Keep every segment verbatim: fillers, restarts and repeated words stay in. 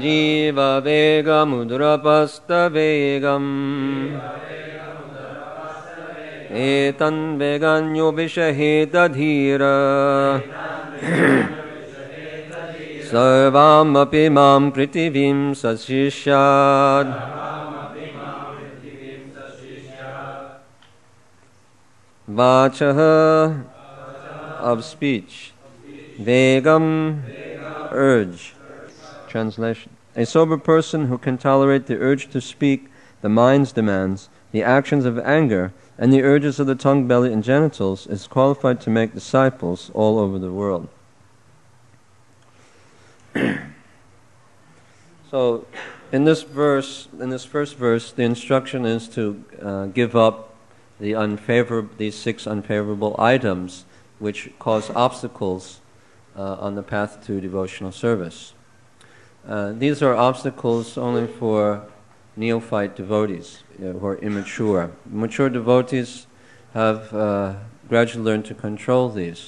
Jiva Vega Mudrapasta Vegam Etan Veganyo Vishaheta Dhira Sarvam Api Mam Pritivim Sasishyad. Vachaha, of speech. Vegam, urge. Translation. A sober person who can tolerate the urge to speak, the mind's demands, the actions of anger, and the urges of the tongue, belly, and genitals is qualified to make disciples all over the world. So, in this verse, in this first verse, the instruction is to uh, give up the unfavorable, these six unfavorable items which cause obstacles uh, on the path to devotional service. Uh, these are obstacles only for neophyte devotees you know, who are immature. Mature devotees have uh, gradually learned to control these.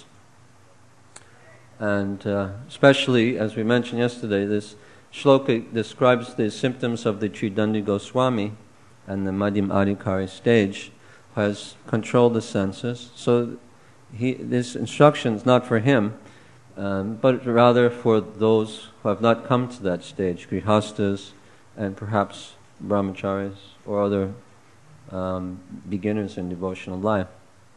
And uh, especially, as we mentioned yesterday, this shloka describes the symptoms of the Tridandi Goswami and the Madhyam Adhikari stage, who has controlled the senses. So he, this instruction is not for him, um, but rather for those who have not come to that stage, grihastas and perhaps brahmacharis or other um, beginners in devotional life.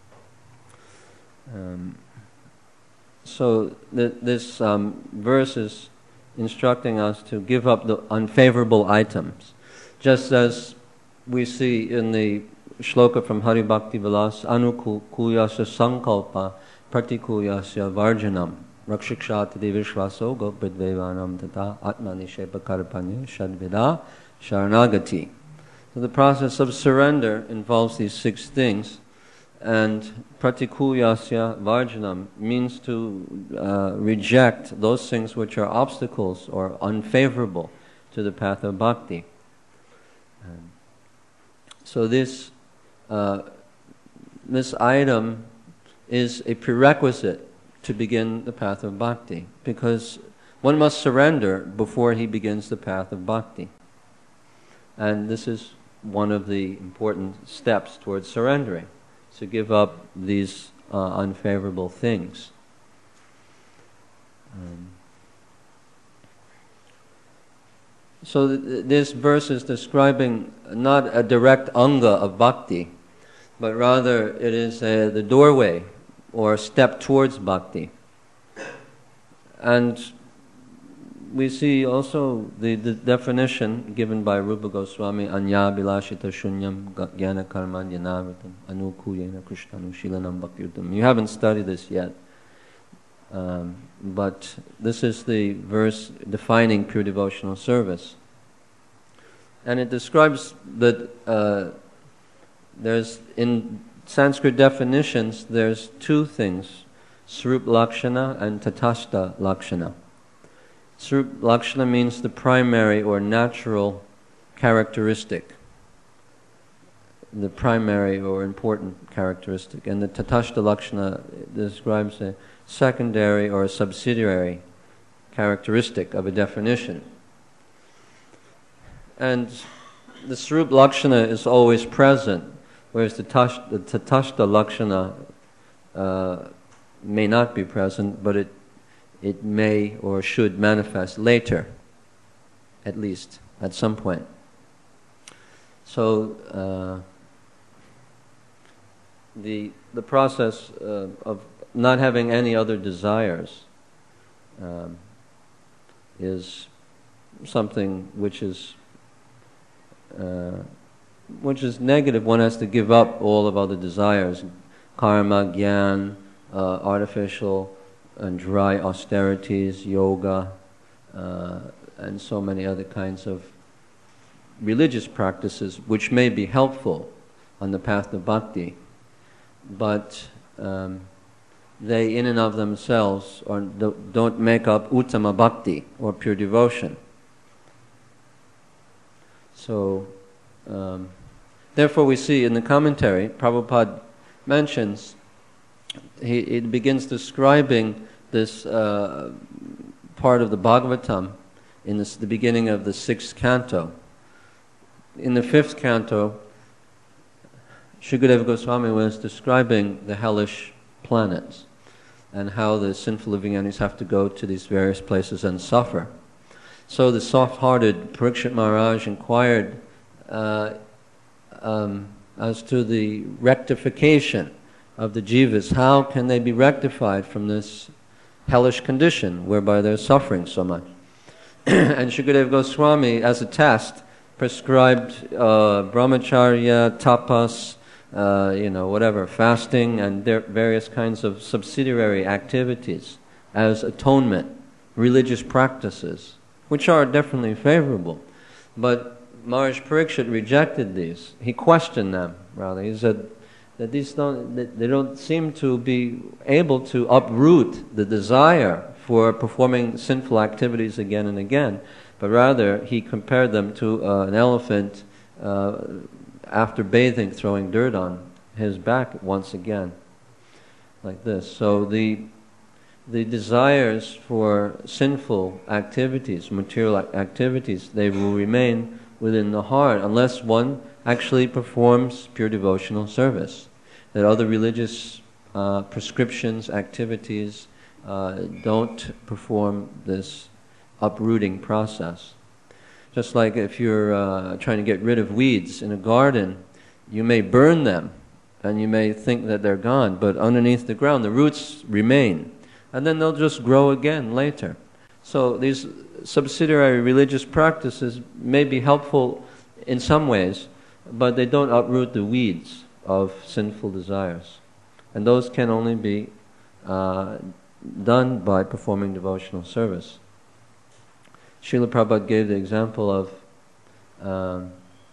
Um, so th- this um, verse is instructing us to give up the unfavorable items, just as we see in the shloka from Hari Bhakti Vilas, Anukulyasya Sankalpa Pratikulyasya Varjanam Rakshikshati Vishvaso Gopidvevanam Tata Atmanishepa Karpanya Shadvida Sharanagati. So the process of surrender involves these six things, and Pratikulyasya Varjanam means to uh, reject those things which are obstacles or unfavorable to the path of bhakti. Um, so this Uh, this item is a prerequisite to begin the path of bhakti, because one must surrender before he begins the path of bhakti. And this is one of the important steps towards surrendering, to give up these uh, unfavorable things. Um, so th- this verse is describing not a direct anga of bhakti, but rather it is uh, the doorway or step towards bhakti. And we see also the, the definition given by Rupa Goswami, Anya Bilashita Shunyam Jnana Karma Dhyanavitam Anukuyena Krishnanu Shilanam Bhakyutam. You haven't studied this yet, um, but this is the verse defining pure devotional service. And it describes that uh, there's, in Sanskrit definitions, there's two things, Srup Lakshana and Tatashta Lakshana. Srup Lakshana means the primary or natural characteristic, the primary or important characteristic. And the Tatashta Lakshana describes a secondary or a subsidiary characteristic of a definition. And the Srup Lakshana is always present, whereas the, tash, the Tatashta Lakshana uh, may not be present, but it it may or should manifest later, at least, at some point. So uh, the the process uh, of not having any other desires um, is something which is uh, which is negative. One has to give up all of other desires, karma, gyan, uh, artificial and dry austerities, yoga, uh, and so many other kinds of religious practices which may be helpful on the path of bhakti, but um, they in and of themselves are, don't make up uttama bhakti or pure devotion. So um, therefore we see in the commentary, Prabhupada mentions, he it begins describing this uh, part of the Bhagavatam in this, the beginning of the sixth canto. In the fifth canto, Shukadeva Goswami was describing the hellish planets and how the sinful living entities have to go to these various places and suffer. So the soft-hearted Parikshit Maharaj inquired uh, um, as to the rectification of the jivas. How can they be rectified from this hellish condition whereby they're suffering so much? And Shukadeva Goswami, as a test, prescribed uh, brahmacharya, tapas, uh, you know, whatever, fasting, and various kinds of subsidiary activities as atonement, religious practices, which are definitely favorable. But Maharaj Parikshit rejected these. He questioned them, rather. He said that these don't, that they don't seem to be able to uproot the desire for performing sinful activities again and again, but rather he compared them to uh, an elephant uh, after bathing throwing dirt on his back once again, like this. So the the desires for sinful activities, material activities, they will remain within the heart unless one actually performs pure devotional service. That other religious uh, prescriptions, activities uh, don't perform this uprooting process. Just like if you're uh, trying to get rid of weeds in a garden, you may burn them and you may think that they're gone, but underneath the ground the roots remain, and then they'll just grow again later. So these subsidiary religious practices may be helpful in some ways, but they don't uproot the weeds of sinful desires. And those can only be uh, done by performing devotional service. Srila Prabhupada gave the example of, um,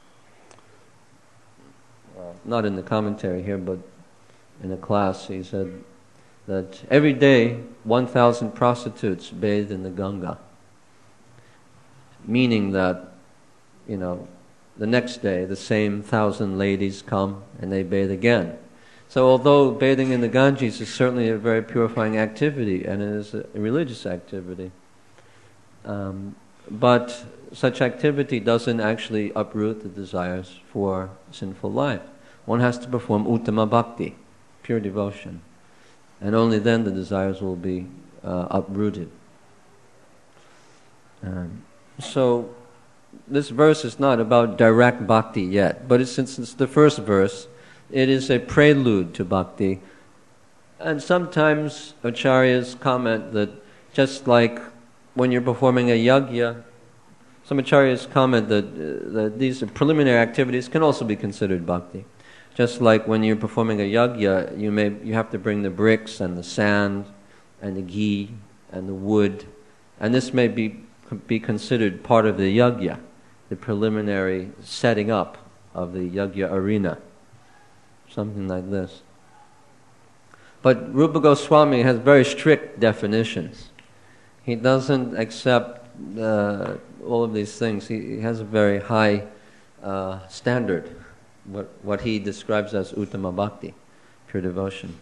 well, not in the commentary here, but in a class, he said that every day one thousand prostitutes bathe in the Ganga, meaning that, you know, the next day the same thousand ladies come and they bathe again. So although bathing in the Ganges is certainly a very purifying activity, and it is a religious activity, um, but such activity doesn't actually uproot the desires for sinful life. One has to perform uttama bhakti, pure devotion, and only then the desires will be uh, uprooted. Um, so this verse is not about direct bhakti yet, but it's, since it's the first verse, it is a prelude to bhakti. And sometimes acharyas comment that just like when you're performing a yajna, some acharyas comment that, uh, that these preliminary activities can also be considered bhakti. Just like when you're performing a yajna, you may you have to bring the bricks and the sand and the ghee and the wood, and this may be be considered part of the yajna, the preliminary setting up of the yajna arena, something like this. But Rupa Goswami has very strict definitions. He doesn't accept uh, all of these things. He, he has a very high uh, standard, what, what he describes as uttama bhakti, pure devotion.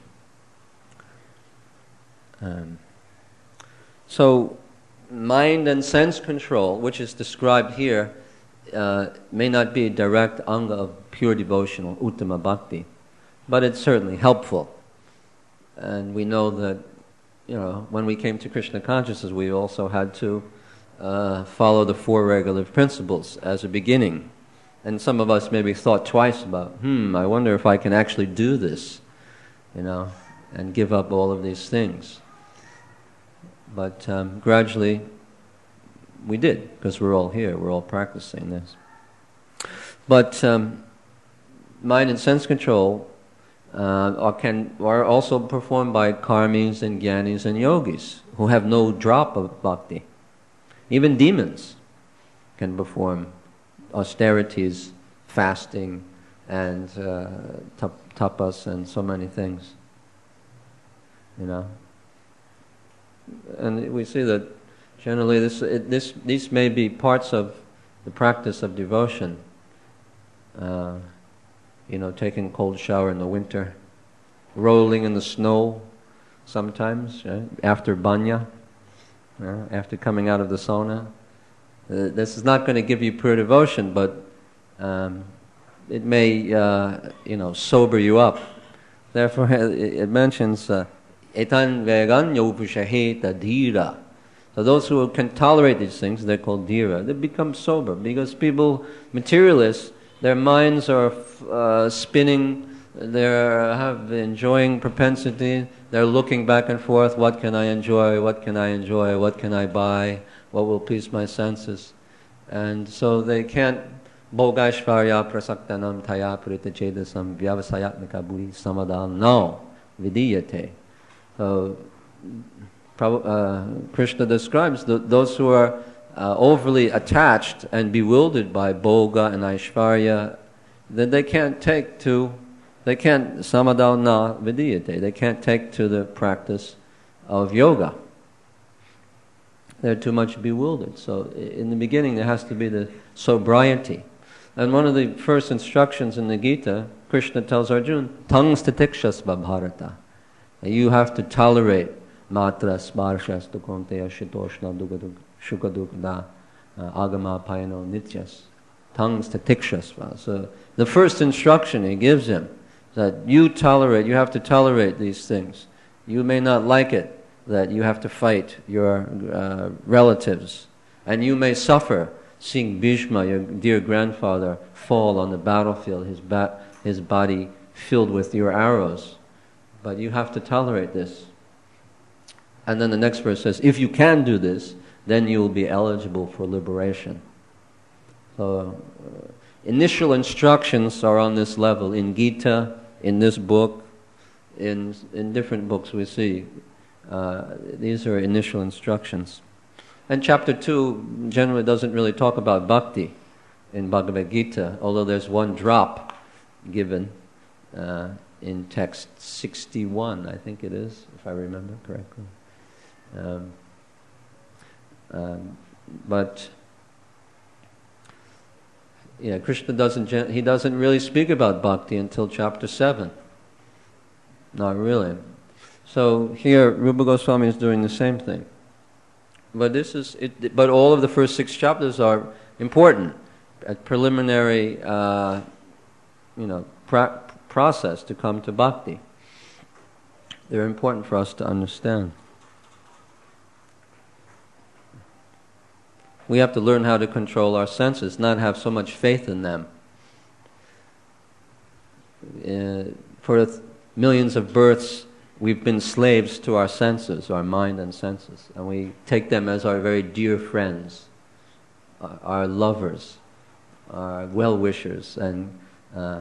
Um, so, mind and sense control, which is described here, uh, may not be a direct anga of pure devotional, uttama bhakti, but it's certainly helpful. And we know that, you know, when we came to Krishna consciousness, we also had to uh, follow the four regulative principles as a beginning. And some of us maybe thought twice about, hmm, I wonder if I can actually do this, you know, and give up all of these things. But um, gradually, we did, because we're all here, we're all practicing this. But um, mind and sense control uh, are, can, are also performed by karmis and jnanis and yogis who have no drop of bhakti. Even demons can perform austerities, fasting, and uh, tap- tapas, and so many things. You know, and we see that generally this, it, this these may be parts of the practice of devotion. Uh, you know, taking a cold shower in the winter, rolling in the snow sometimes, right? After banya, uh, after coming out of the sauna, Uh, this is not going to give you pure devotion, but um, it may, uh, you know, sober you up. Therefore, it, it mentions etan vegan yopusaheta dhira. So those who can tolerate these things, they're called dhira. They become sober because people, materialists, their minds are uh, spinning. They have enjoying propensity. They're looking back and forth. What can I enjoy? What can I enjoy? What can I buy? What will please my senses? And so they can't bhogashvarya prasaktanam taya pritachedasam vyavasayatmika buddhi samadhan no vidiyate. So uh, Krishna describes the, those who are uh, overly attached and bewildered by bhoga and aishvarya, that they can't take to They can't, samadha na vidiyate, they can't take to the practice of yoga. They're too much bewildered. So in the beginning there has to be the sobriety. And one of the first instructions in the Gita, Krishna tells Arjuna, tang statikshas bharata. You have to tolerate matra sparshas dukonteya shitoshna shukadukda agama payano nityas. Tang statikshas. So the first instruction he gives him, that you tolerate, you have to tolerate these things. You may not like it that you have to fight your uh, relatives, and you may suffer seeing Bhishma, your dear grandfather, fall on the battlefield, his, ba- his body filled with your arrows. But you have to tolerate this. And then the next verse says, if you can do this, then you will be eligible for liberation. So uh, initial instructions are on this level in Gita, in this book, in in different books we see. Uh, these are initial instructions. And chapter two generally doesn't really talk about bhakti in Bhagavad Gita, although there's one drop given uh, in text sixty-one, I think it is, if I remember correctly. Um, um, but Yeah, Krishna doesn't, he doesn't really speak about bhakti until chapter seven. Not really. So here, Rupa Goswami is doing the same thing. But this is, it, but all of the first six chapters are important, a preliminary, uh, you know, pra- process to come to bhakti. They're important for us to understand. We have to learn how to control our senses, not have so much faith in them. Uh, for th- millions of births, we've been slaves to our senses, our mind and senses, and we take them as our very dear friends, our, our lovers, our well-wishers, and uh,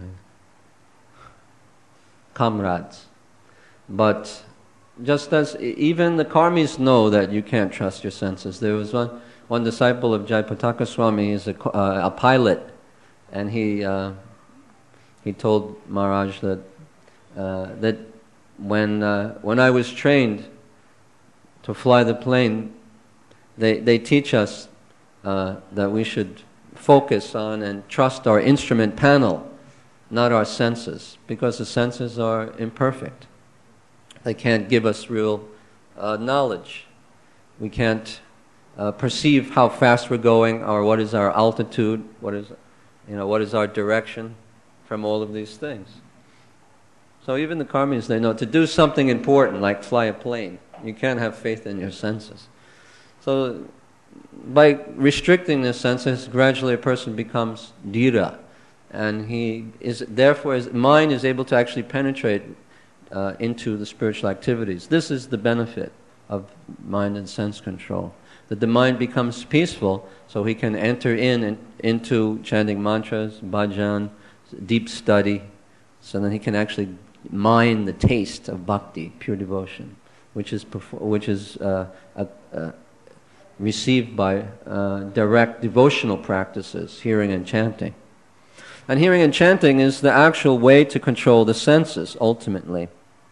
comrades. But just as even the karmis know that you can't trust your senses. There was one one disciple of Jayapataka Swami. He's a, uh, a pilot, and he uh, he told Maharaj that uh, that when uh, when I was trained to fly the plane, they they teach us uh, that we should focus on and trust our instrument panel, not our senses, because the senses are imperfect. They can't give us real uh, knowledge. We can't uh, perceive how fast we're going, or what is our altitude, what is, you know, what is our direction from all of these things. So even the karmis, they know to do something important like fly a plane, you can't have faith in your senses. So by restricting the senses, gradually a person becomes dhira, and he is therefore his mind is able to actually penetrate uh, into the spiritual activities. This is the benefit of mind and sense control. That the mind becomes peaceful, so he can enter in and into chanting mantras, bhajan, deep study, so then he can actually mine the taste of bhakti, pure devotion, which is perfor- which is uh, uh, uh, received by uh, direct devotional practices, hearing and chanting. And hearing and chanting is the actual way to control the senses, ultimately.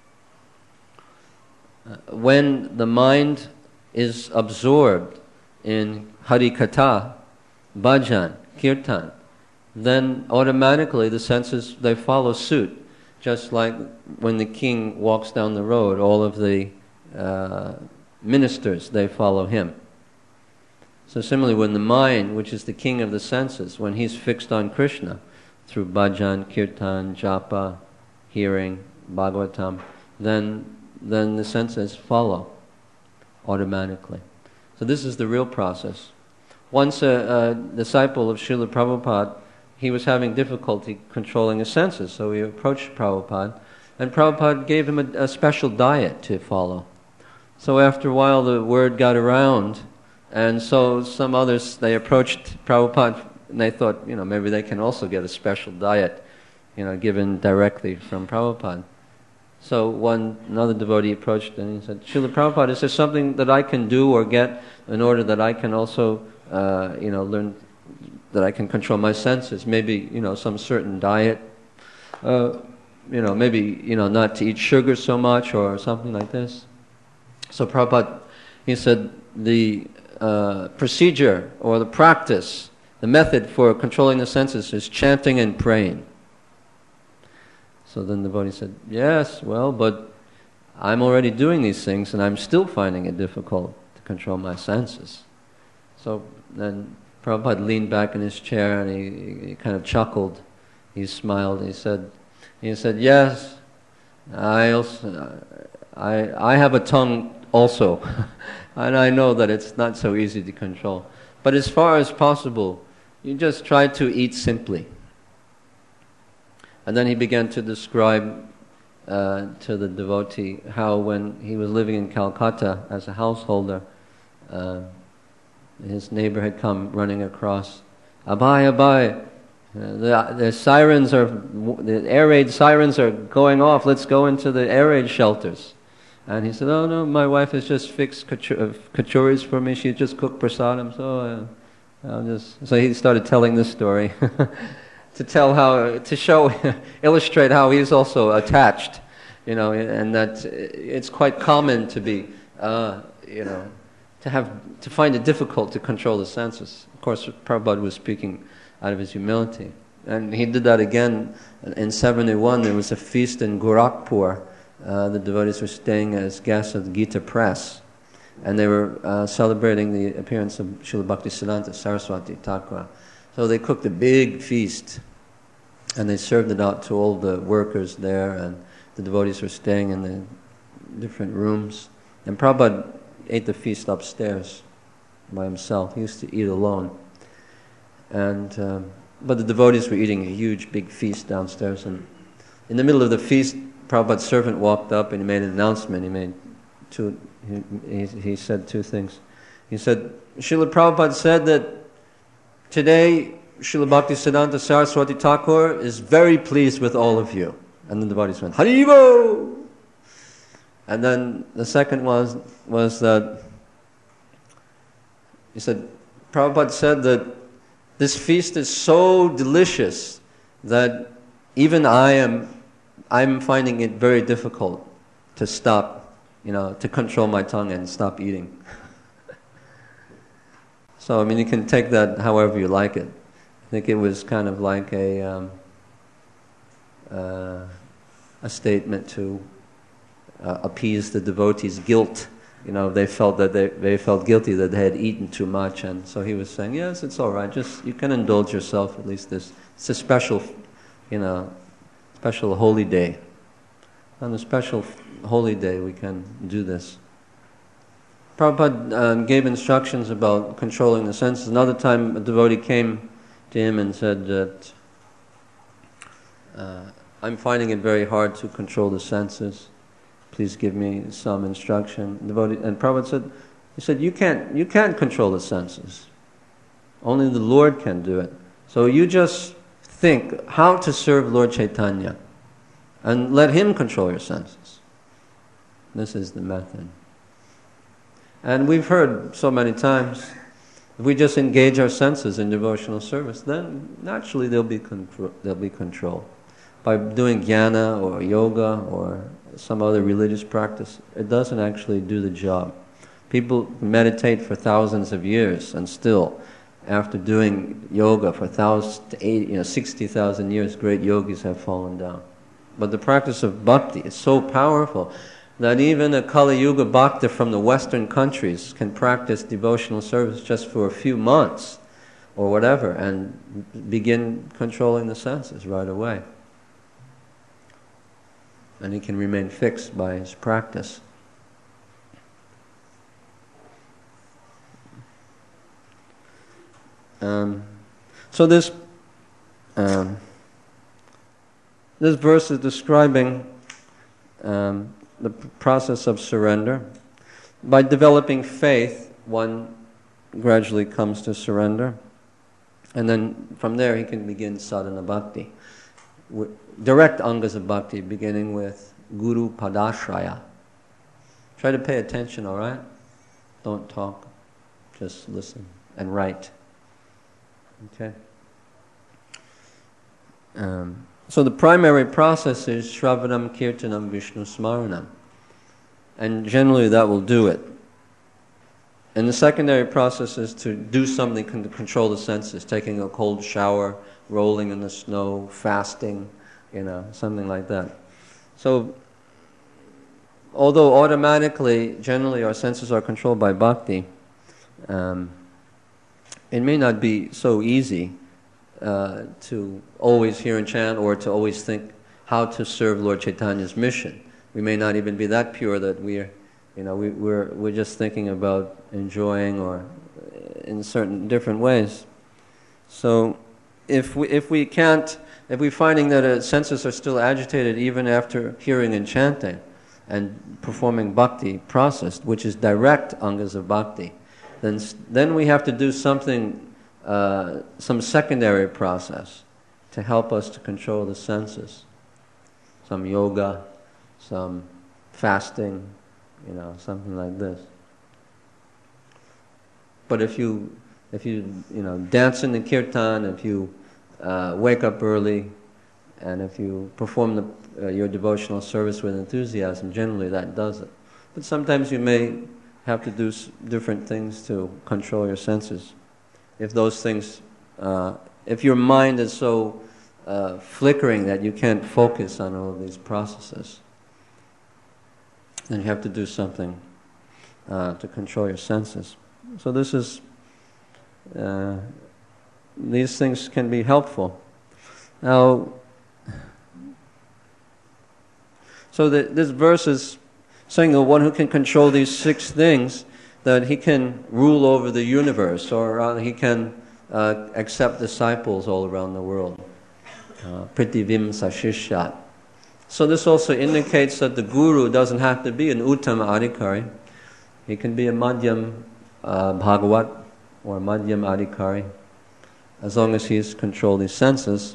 Uh, when the mind is absorbed in harikatha, bhajan, kirtan, then automatically the senses, they follow suit. Just like when the king walks down the road, all of the uh, ministers, they follow him. So similarly, when the mind, which is the king of the senses, when he's fixed on Krishna through bhajan, kirtan, japa, hearing, bhagavatam, then then the senses follow automatically. So this is the real process. Once a, a disciple of Srila Prabhupada, he was having difficulty controlling his senses, so he approached Prabhupada, and Prabhupada gave him a, a special diet to follow. So after a while the word got around, and so some others, they approached Prabhupada, and they thought, you know, maybe they can also get a special diet, you know, given directly from Prabhupada. So one, another devotee approached and he said, Srila Prabhupada, is there something that I can do or get in order that I can also, uh, you know, learn, that I can control my senses? Maybe, you know, some certain diet, uh, you know, maybe, you know, not to eat sugar so much or something like this. So Prabhupada, he said, the uh, procedure or the practice, the method for controlling the senses is chanting and praying. So then the devotee said, yes, well, but I'm already doing these things and I'm still finding it difficult to control my senses. So then Prabhupada leaned back in his chair and he, he kind of chuckled. He smiled. He said, he said, yes, I also, I, I have a tongue also, and I know that it's not so easy to control. But as far as possible, you just try to eat simply. And then he began to describe uh, to the devotee how when he was living in Calcutta as a householder, uh, his neighbor had come running across, Abhay, Abhay, uh, the, the sirens are, the air raid sirens are going off, let's go into the air raid shelters. And he said, oh no, my wife has just fixed kachuris for me, she just cooked prasadam, so uh, I'll just... So he started telling this story. to tell how, to show, illustrate how he's also attached, you know, and that it's quite common to be, uh, you know, to have, to find it difficult to control the senses. Of course, Prabhupada was speaking out of his humility. And he did that again in seventy-one. There was a feast in Gorakhpur. Uh, the devotees were staying as guests of the Gita Press. And they were uh, celebrating the appearance of Srila Bhaktisiddhanta Saraswati Thakur. So they cooked a big feast, and they served it out to all the workers there, and the devotees were staying in the different rooms. And Prabhupada ate the feast upstairs by himself. He used to eat alone. And um, but the devotees were eating a huge, big feast downstairs. And in the middle of the feast, Prabhupada's servant walked up and he made an announcement. He made two. He, he, he said two things. He said, Srila Prabhupada said that today, Srila Bhaktisiddhanta Saraswati Thakur is very pleased with all of you. And the devotees went, Haribo! And then the second was, was that, he said, Prabhupada said that this feast is so delicious that even I am, I'm finding it very difficult to stop, you know, to control my tongue and stop eating. So, I mean, you can take that however you like it. I think it was kind of like a um, uh, a statement to uh, appease the devotees' guilt. You know, they felt that they, they felt guilty that they had eaten too much, and so he was saying, yes, it's all right. Just you can indulge yourself at least this. It's a special, you know, special holy day. On a special holy day, we can do this. Prabhupada um, gave instructions about controlling the senses. Another time a devotee came to him and said that uh, I'm finding it very hard to control the senses. Please give me some instruction. The devotee, and Prabhupada said, he said, you can't, you can't control the senses. Only the Lord can do it. So you just think how to serve Lord Chaitanya and let Him control your senses. This is the method. And we've heard so many times, if we just engage our senses in devotional service, then naturally there'll be contro- there'll be control. By doing jnana or yoga or some other religious practice, it doesn't actually do the job. People meditate for thousands of years, and still, after doing yoga for thousands to eighty, you know, sixty thousand years, great yogis have fallen down. But the practice of bhakti is so powerful that even a Kali Yuga Bhakta from the Western countries can practice devotional service just for a few months or whatever and begin controlling the senses right away. And he can remain fixed by his practice. Um, so this um, this verse is describing um, the process of surrender. By developing faith, one gradually comes to surrender, and then from there he can begin sadhana bhakti. Direct angas of bhakti, beginning with Guru Padashraya. Try to pay attention, all right? Don't talk, just listen and write. Okay. Um, so the primary process is Shravanam, Kirtanam, Vishnu Smaranam. And generally that will do it. And the secondary process is to do something to control the senses, taking a cold shower, rolling in the snow, fasting, you know, something like that. So, although automatically, generally our senses are controlled by bhakti, um, it may not be so easy uh, to always hear and chant or to always think how to serve Lord Chaitanya's mission. We may not even be that pure that we're, you know, we, we're we're just thinking about enjoying or in certain different ways. So, if we if we can't, if we're finding that our senses are still agitated even after hearing and chanting, and performing bhakti process, which is direct angas of bhakti, then then we have to do something, uh, some secondary process to help us to control the senses. Some yoga, some fasting, you know, something like this. But if you if you you know dance in the kirtan, if you uh, wake up early, and if you perform the, uh, your devotional service with enthusiasm, generally that does it. But sometimes you may have to do s- different things to control your senses. If those things, uh, if your mind is so uh, flickering that you can't focus on all of these processes, then you have to do something uh, to control your senses. So this is, uh, these things can be helpful. Now, so the, this verse is saying the one who can control these six things, that he can rule over the universe, or uh, he can uh, accept disciples all around the world. Uh, Pritivim sashishyat. So this also indicates that the guru doesn't have to be an uttama adhikari. He can be a madhyam uh, bhagavat or madhyam adhikari, as long as he's controlled his senses.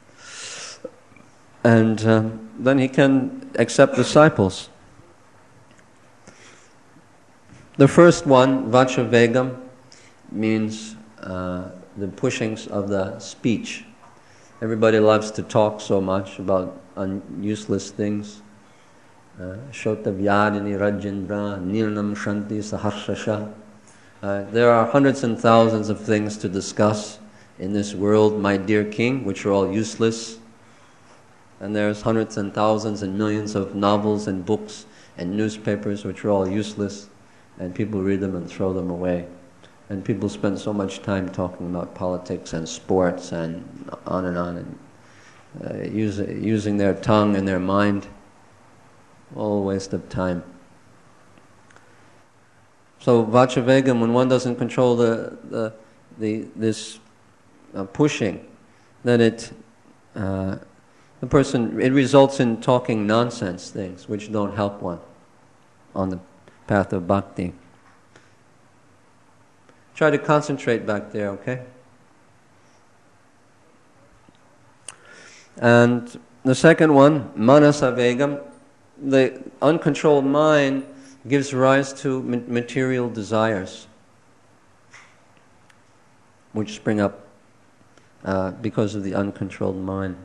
And um, then he can accept disciples. The first one, vachavegam, means uh, the pushings of the speech. Everybody loves to talk so much about un- useless things. Shota vyadini rajendra nirnam shanti saharsasha. There are hundreds and thousands of things to discuss in this world, my dear king, which are all useless. And there's hundreds and thousands and millions of novels and books and newspapers which are all useless, and people read them and throw them away. And people spend so much time talking about politics and sports and on and on, and uh, use, using their tongue and their mind. All a waste of time. So vachavegam, when one doesn't control the the, the this uh, pushing, then it uh, the person it results in talking nonsense things which don't help one on the path of bhakti. Try to concentrate back there, okay? And the second one, manasavegam, the uncontrolled mind gives rise to material desires, which spring up uh, because of the uncontrolled mind.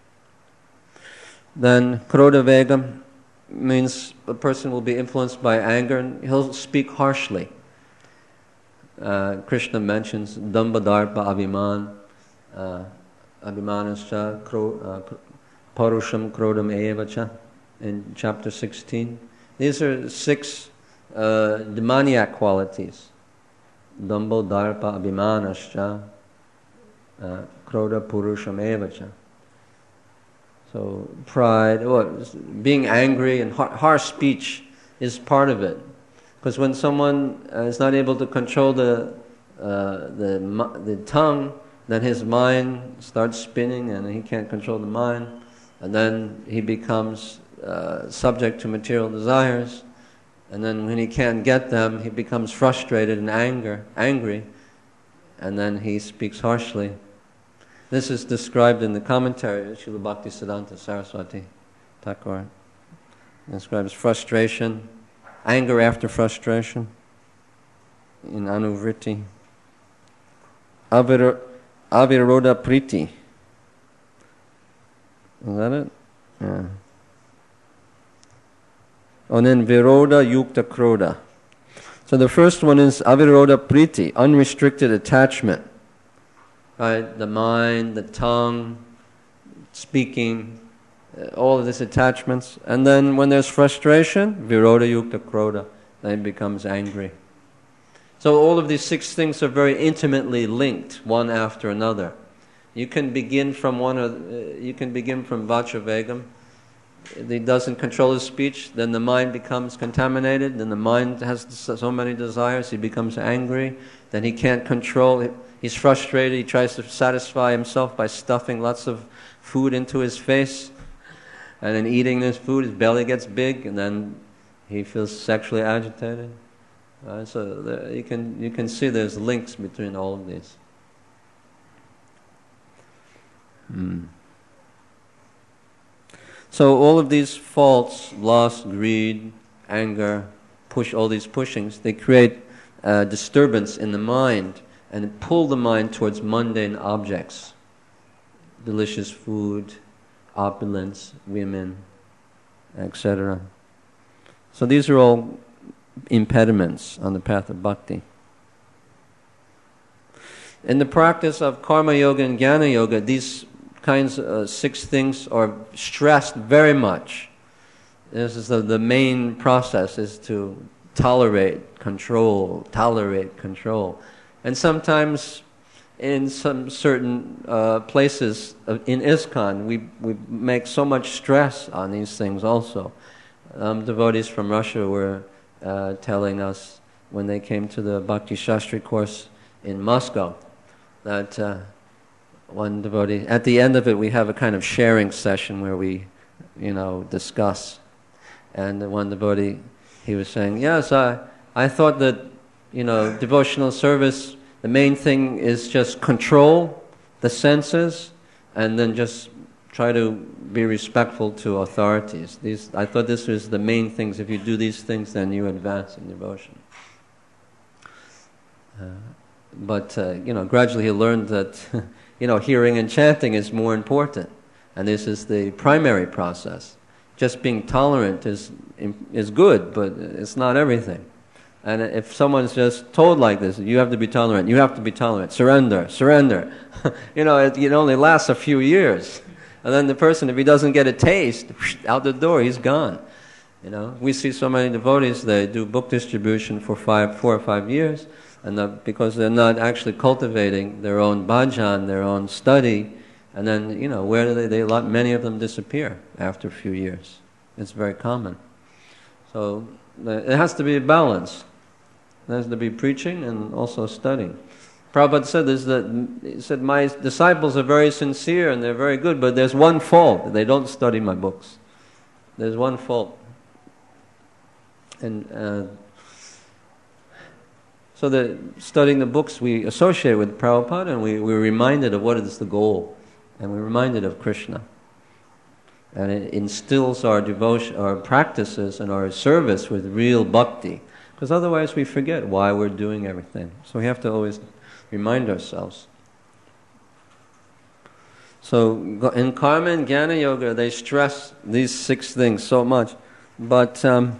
Then krodhavegam means a person will be influenced by anger and he'll speak harshly. Uh, Krishna mentions dambhadarpa abhiman, uh, abhimanascha, kro, uh, parusham krodham evacha in chapter sixteen. These are six uh, demoniac qualities. Dambo, darpa, abhimanascha, uh, krodha, purusham evacha. So pride, oh, being angry and har- harsh speech is part of it. Because when someone uh, is not able to control the, uh, the, the tongue, then his mind starts spinning and he can't control the mind. And then he becomes uh, subject to material desires. And then when he can't get them, he becomes frustrated and anger, angry. And then he speaks harshly. This is described in the commentary of Srila Bhaktisiddhanta Saraswati Thakur. It describes frustration, anger after frustration in Anuvritti. Avir, aviroda priti. Is that it? Yeah. And then viroda yukta krodha. So the first one is aviroda priti, unrestricted attachment. Right? The mind, the tongue, speaking, uh, all of these attachments. And then when there's frustration, viroda yukta krodha, then it becomes angry. So all of these six things are very intimately linked, one after another. You can begin from one, or uh, you can begin from vachavegam. He doesn't control his speech, then the mind becomes contaminated, then the mind has so many desires, he becomes angry, then he can't control it. He's frustrated, he tries to satisfy himself by stuffing lots of food into his face, and then eating this food, his belly gets big, and then he feels sexually agitated. Uh, so there, you can you can see there's links between all of these. Hmm. So all of these faults, lust, greed, anger, push, all these pushings, they create uh, disturbance in the mind and pull the mind towards mundane objects, delicious food, opulence, women, et cetera. So these are all impediments on the path of bhakti. In the practice of karma yoga and jnana yoga, these kinds of uh, six things are stressed very much. This is the, the main process, is to tolerate control, tolerate control. And sometimes in some certain uh, places uh, in ISKCON, we, we make so much stress on these things also. Um, devotees from Russia were uh, telling us when they came to the Bhakti Shastri course in Moscow that uh, one devotee, at the end of it we have a kind of sharing session where we, you know, discuss. And the one devotee, he was saying, yes, I, I thought that, you know, devotional service, the main thing is just control the senses and then just try to be respectful to authorities. These, I thought this was the main things. If you do these things, then you advance in devotion. Uh, but, uh, you know, gradually he learned that, you know, hearing and chanting is more important. And this is the primary process. Just being tolerant is is good, but it's not everything. And if someone's just told like this, you have to be tolerant, you have to be tolerant, surrender, surrender. you know, it, it only lasts a few years. And then the person, if he doesn't get a taste, out the door, he's gone. You know, we see so many devotees, they do book distribution for five, four or five years, and the, because they're not actually cultivating their own bhajan, their own study, and then, you know, where do they, they lot, many of them disappear after a few years. It's very common. So it has to be a balance. There has to be preaching and also studying. Prabhupada said this, that he said, my disciples are very sincere and they're very good, but there's one fault. They don't study my books. There's one fault. And uh, so that studying the books, we associate with Prabhupada, and we, we're reminded of what is the goal. And we're reminded of Krishna. And it instills our devotion, our practices and our service with real bhakti. Because otherwise we forget why we're doing everything. So we have to always remind ourselves. So in karma and jnana yoga, they stress these six things so much. But um,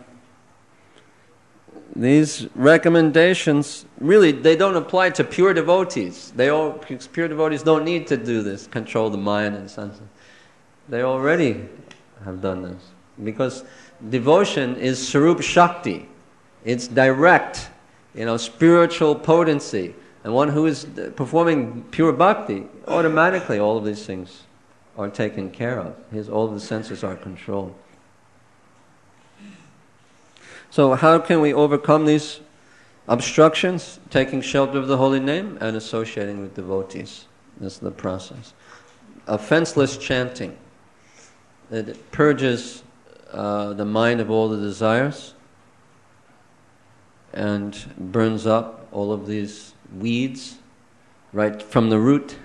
these recommendations, really, they don't apply to pure devotees. They all, pure devotees don't need to do this, control the mind and senses. They already have done this. because devotion is Sarup Shakti. It's direct, you know, spiritual potency. And one who is performing pure bhakti, automatically all of these things are taken care of. His, all of the senses are controlled. So how can we overcome these obstructions? Taking shelter of the holy name and associating with devotees. This is the process. Offenseless chanting. It purges uh, the mind of all the desires and burns up all of these weeds right from the root,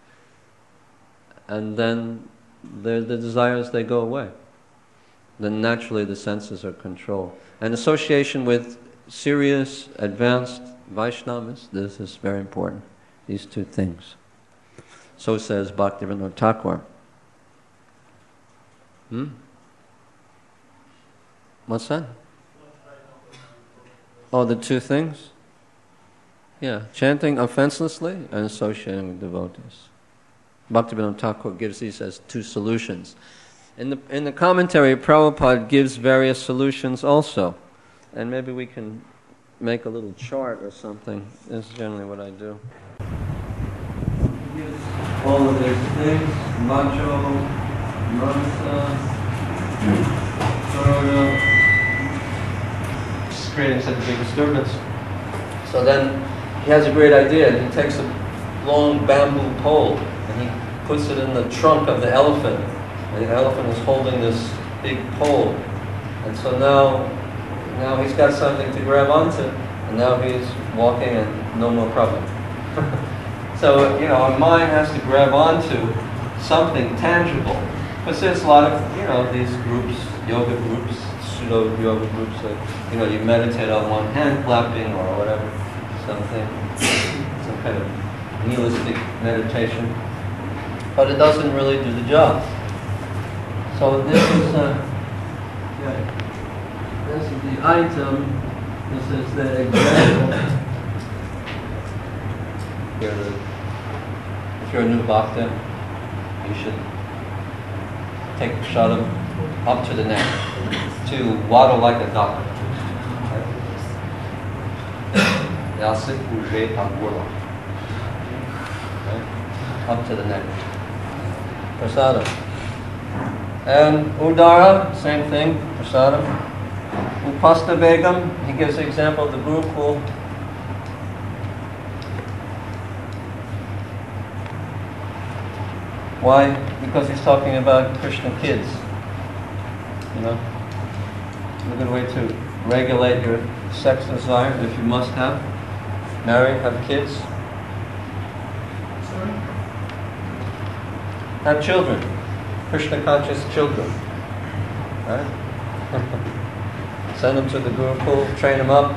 and then the, the desires, they go away. Then naturally the senses are controlled. And association with serious, advanced Vaishnavas, this is very important, these two things. So says Bhaktivinoda Thakur. Hmm? What's that? Oh, the two things? Yeah, chanting offenselessly and associating with devotees. Bhaktivinoda Thakur gives these as two solutions. In the in the commentary, Prabhupada gives various solutions also. And maybe we can make a little chart or something. This is generally what I do. He gives all of these things, macho, mansa, sarada. It's creating such a big disturbance. So then he has a great idea. He takes a long bamboo pole and he puts it in the trunk of the elephant. And the elephant is holding this big pole. And so now, now he's got something to grab onto. And now he's walking and no more problem. So, you know, our mind has to grab onto something tangible. Because there's a lot of, you know, these groups, yoga groups, pseudo-yoga groups, that, you know, you meditate on one hand clapping or whatever, something, some kind of nihilistic meditation. But it doesn't really do the job. So this is, uh, yeah, this is the item, this is the example. If you're, the, if you're a new bhakta, you should take the shot of up to the neck, to waddle like a duck. Up to the neck. Prasadam. And Udara, same thing, prasadam. Upasta Begam, he gives the example of the Gurukul. Why? Because he's talking about Krishna kids. You know? A good way to regulate your sex desire, if you must have. Marry, have kids. Sorry? Have children. Krishna conscious children. Right? Send them to the Gurukul, train them up.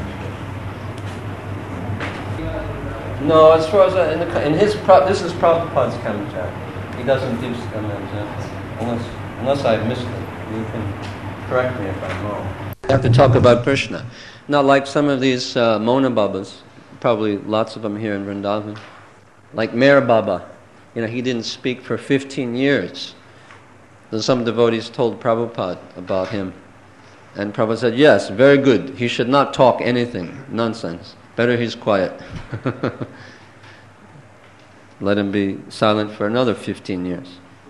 No, as far as I, in, the, in his, this is Prabhupada's commentary. He doesn't give an example, unless, unless I've missed it. You can correct me if I'm wrong. I have to talk about Krishna. Not like some of these uh, Mona Babas, probably lots of them here in Vrindavan. Like Meher Baba, you know, he didn't speak for fifteen years. Then some devotees told Prabhupada about him. And Prabhupada said, yes, very good. He should not talk anything, nonsense. Better he's quiet. Let him be silent for another fifteen years.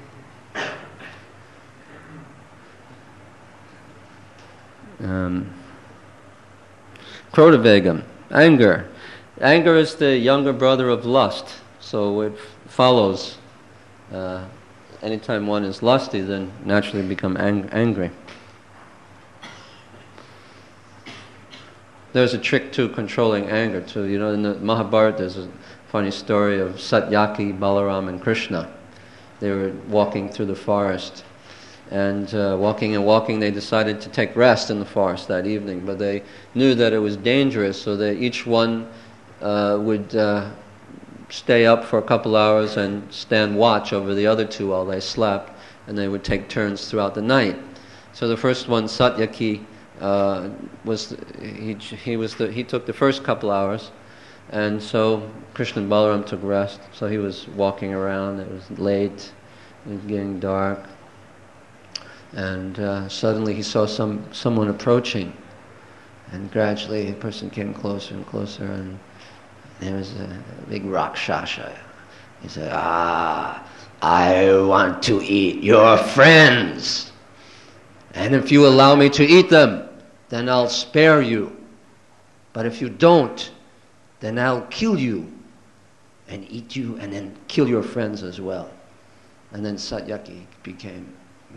Um, Krodavegam, anger. Anger is the younger brother of lust, so it follows. Uh, anytime one is lusty, then naturally become ang- angry. There's a trick to controlling anger too. You know, in the Mahabharata, there's a funny story of Satyaki, Balaram, and Krishna. They were walking through the forest, and uh, walking and walking, they decided to take rest in the forest that evening. But they knew that it was dangerous, so they each one uh, would uh, stay up for a couple hours and stand watch over the other two while they slept, and they would take turns throughout the night. So the first one, Satyaki, uh, was he he was the he took the first couple hours. And so Krishna and Balaram took rest. So he was walking around. It was late. It was getting dark. And uh, suddenly he saw some someone approaching. And gradually the person came closer and closer, and there was a big Rakshasa. He said, "Ah, I want to eat your friends. And if you allow me to eat them, then I'll spare you. But if you don't, then I'll kill you and eat you and then kill your friends as well." And then Satyaki became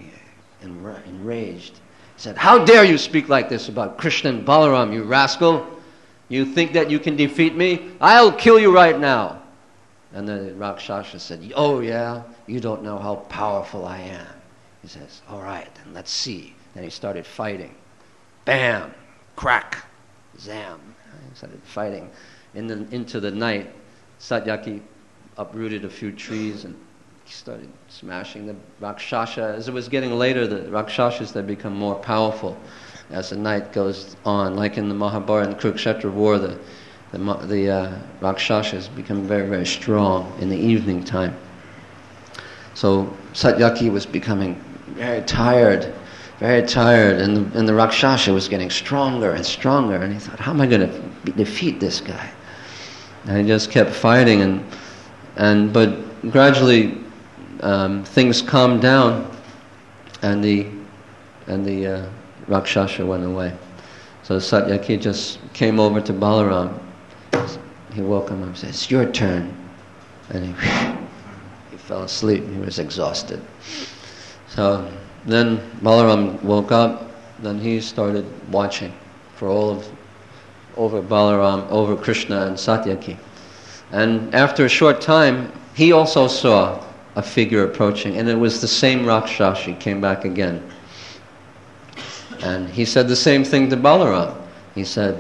enraged. He said, "How dare you speak like this about Krishna and Balaram, you rascal? You think that you can defeat me? I'll kill you right now." And the Rakshasa said, "Oh yeah, you don't know how powerful I am." He says, "All right, then let's see." Then he started fighting. Bam! Crack! Zam! He started fighting. In the, into the night, Satyaki uprooted a few trees and he started smashing the Rakshasa. As it was getting later, the Rakshasas had become more powerful as the night goes on. Like in the Mahabharata and Kurukshetra war, the, the, the uh, Rakshasas become very, very strong in the evening time. So Satyaki was becoming very tired, very tired, and the, and the Rakshasa was getting stronger and stronger, and he thought, how am I going to defeat this guy? And he just kept fighting, and and but gradually um, things calmed down, and the and the uh, Rakshasa went away. So Satyaki just came over to Balaram. He woke him up and said, "It's your turn," and he he fell asleep. He was exhausted. So then Balaram woke up. Then he started watching for all of over Balaram, over Krishna and Satyaki. And after a short time, he also saw a figure approaching, and it was the same Rakshasa. He came back again. And he said the same thing to Balaram. He said,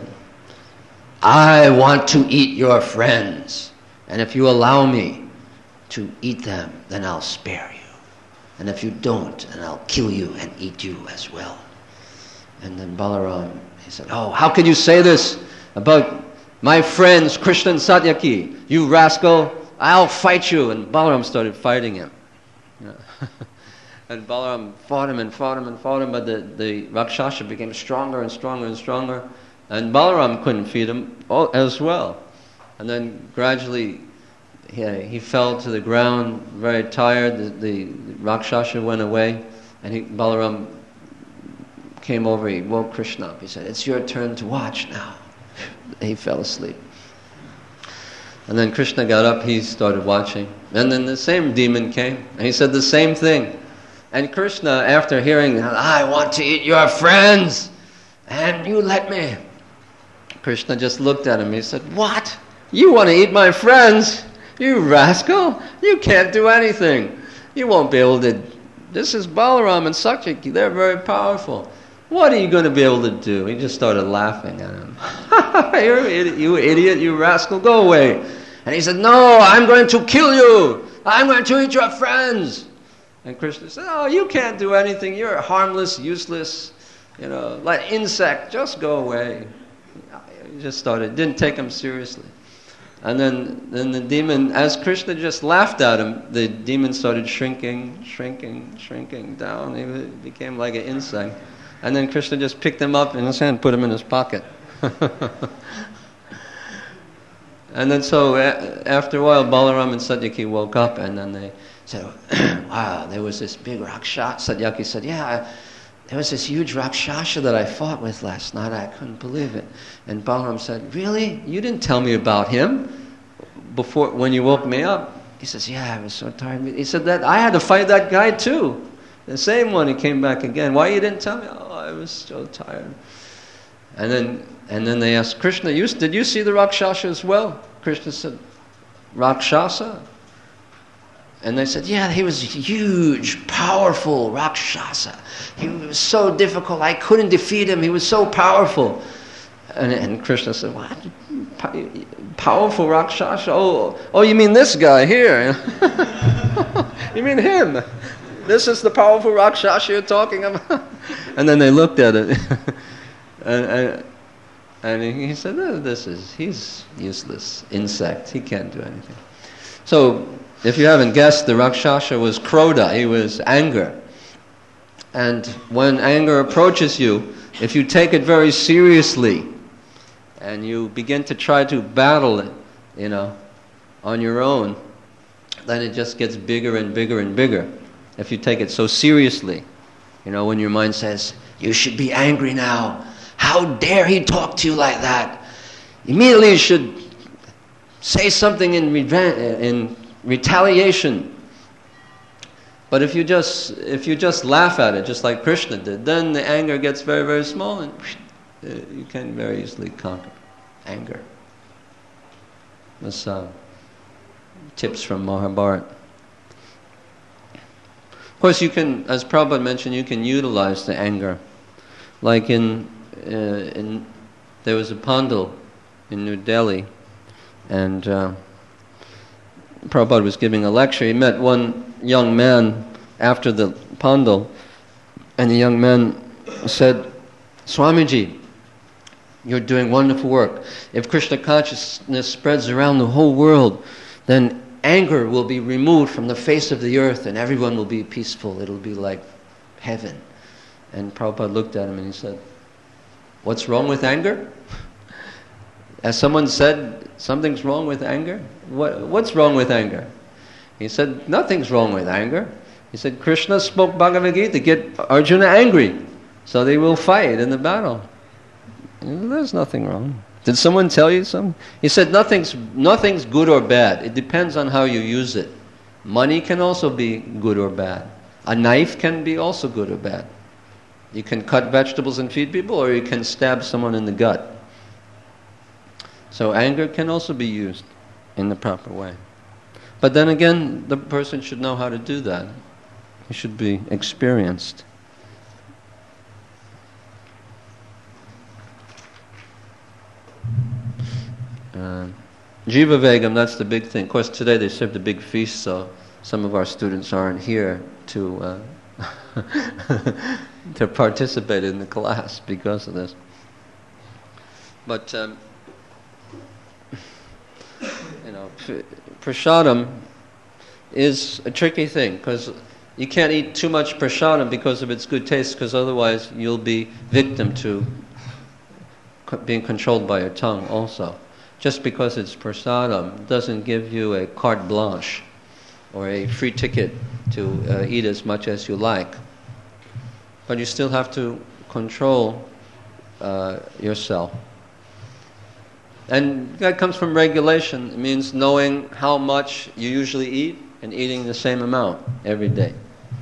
"I want to eat your friends, and if you allow me to eat them, then I'll spare you. And if you don't, then I'll kill you and eat you as well." And then Balaram, he said, "Oh, how can you say this about my friends Krishna and Satyaki? You rascal, I'll fight you." And Balaram started fighting him. Yeah. And Balaram fought him and fought him and fought him, but the, the Rakshasa became stronger and stronger and stronger. And Balaram couldn't feed him as well. And then gradually he, he fell to the ground, very tired. The, the, the Rakshasa went away, and he, Balaram came over, he woke Krishna up. He said, "It's your turn to watch now." He fell asleep. And then Krishna got up, he started watching. And then the same demon came, and he said the same thing. And Krishna, after hearing, "I want to eat your friends, and you let me," Krishna just looked at him. He said, "What? You want to eat my friends? You rascal! You can't do anything. You won't be able to. This is Balaram and Satyaki. They're very powerful. What are you going to be able to do?" He just started laughing at him. You're an idiot, you idiot, you rascal, go away. And he said, "No, I'm going to kill you. I'm going to eat your friends." And Krishna said, "Oh, you can't do anything. You're harmless, useless, you know, like insect. Just go away." He just started, didn't take him seriously. And then, then the demon, as Krishna just laughed at him, the demon started shrinking, shrinking, shrinking down. He became like an insect. And then Krishna just picked him up in his hand, put him in his pocket. And then so a- after a while, Balaram and Satyaki woke up, and then they said, "Wow, there was this big Rakshasa." Satyaki said, "Yeah, I, there was this huge Rakshasa that I fought with last night. I couldn't believe it." And Balaram said, "Really? You didn't tell me about him before when you woke me up?" He says, "Yeah, I was so tired." He said that I had to fight that guy too. The same one. He came back again. "Why you didn't tell me?" "Oh, I was so tired." And then and then they asked Krishna, you, "Did you see the Rakshasa as well?" Krishna said, "Rakshasa?" And they said, "Yeah, he was huge, powerful Rakshasa. He was so difficult. I couldn't defeat him. He was so powerful." And, and Krishna said, "What? Powerful Rakshasa? Oh, oh, you mean this guy here? You mean him? This is the powerful Rakshasa you're talking about?" And then they looked at it. and, and, and he said, oh, "This is, he's useless insect. He can't do anything." So, if you haven't guessed, the Rakshasa was Krodha. He was anger. And when anger approaches you, if you take it very seriously and you begin to try to battle it, you know, on your own, then it just gets bigger and bigger and bigger. If you take it so seriously, you know, when your mind says, you should be angry now. How dare he talk to you like that? Immediately you should say something in, reva- in retaliation. But if you just if you just laugh at it, just like Krishna did, then the anger gets very, very small, and you can very easily conquer anger. That's uh, tips from Mahabharata. Of course, you can, as Prabhupada mentioned, you can utilize the anger. Like in, uh, in there was a pandal in New Delhi, and uh, Prabhupada was giving a lecture. He met one young man after the pandal, and the young man said, Swamiji, you're doing wonderful work. If Krishna consciousness spreads around the whole world, then anger will be removed from the face of the earth and everyone will be peaceful. It'll be like heaven. And Prabhupada looked at him and he said, what's wrong with anger? Has someone said something's wrong with anger? What, what's wrong with anger? He said, nothing's wrong with anger. He said, Krishna spoke Bhagavad Gita to get Arjuna angry, so they will fight in the battle. There's nothing wrong. Did someone tell you something? He said, nothing's, nothing's good or bad. It depends on how you use it. Money can also be good or bad. A knife can be also good or bad. You can cut vegetables and feed people, or you can stab someone in the gut. So anger can also be used in the proper way. But then again, the person should know how to do that. He should be experienced. Uh, Jiva Vegam, that's the big thing. Of course, today they served a big feast, so some of our students aren't here to uh, to participate in the class because of this. But um, you know, prasadam is a tricky thing because you can't eat too much prasadam because of its good taste, because otherwise you'll be victim to co- being controlled by your tongue also. Just because it's prasadam doesn't give you a carte blanche or a free ticket to uh, eat as much as you like. But you still have to control uh, yourself. And that comes from regulation. It means knowing how much you usually eat and eating the same amount every day.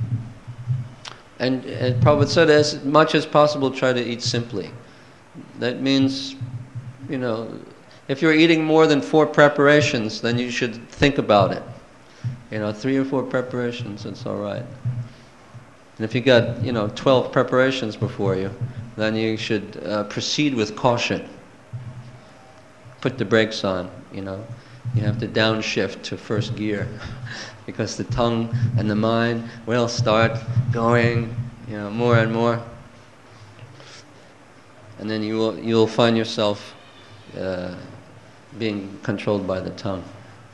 And, and Prabhupada said, as much as possible, try to eat simply. That means, you know, if you're eating more than four preparations, then you should think about it. You know, three or four preparations, it's all right. And if you got, you know, twelve preparations before you, then you should uh, proceed with caution. Put the brakes on, you know. You have to downshift to first gear because the tongue and the mind will start going, you know, more and more. And then you will you'll find yourself uh, being controlled by the tongue.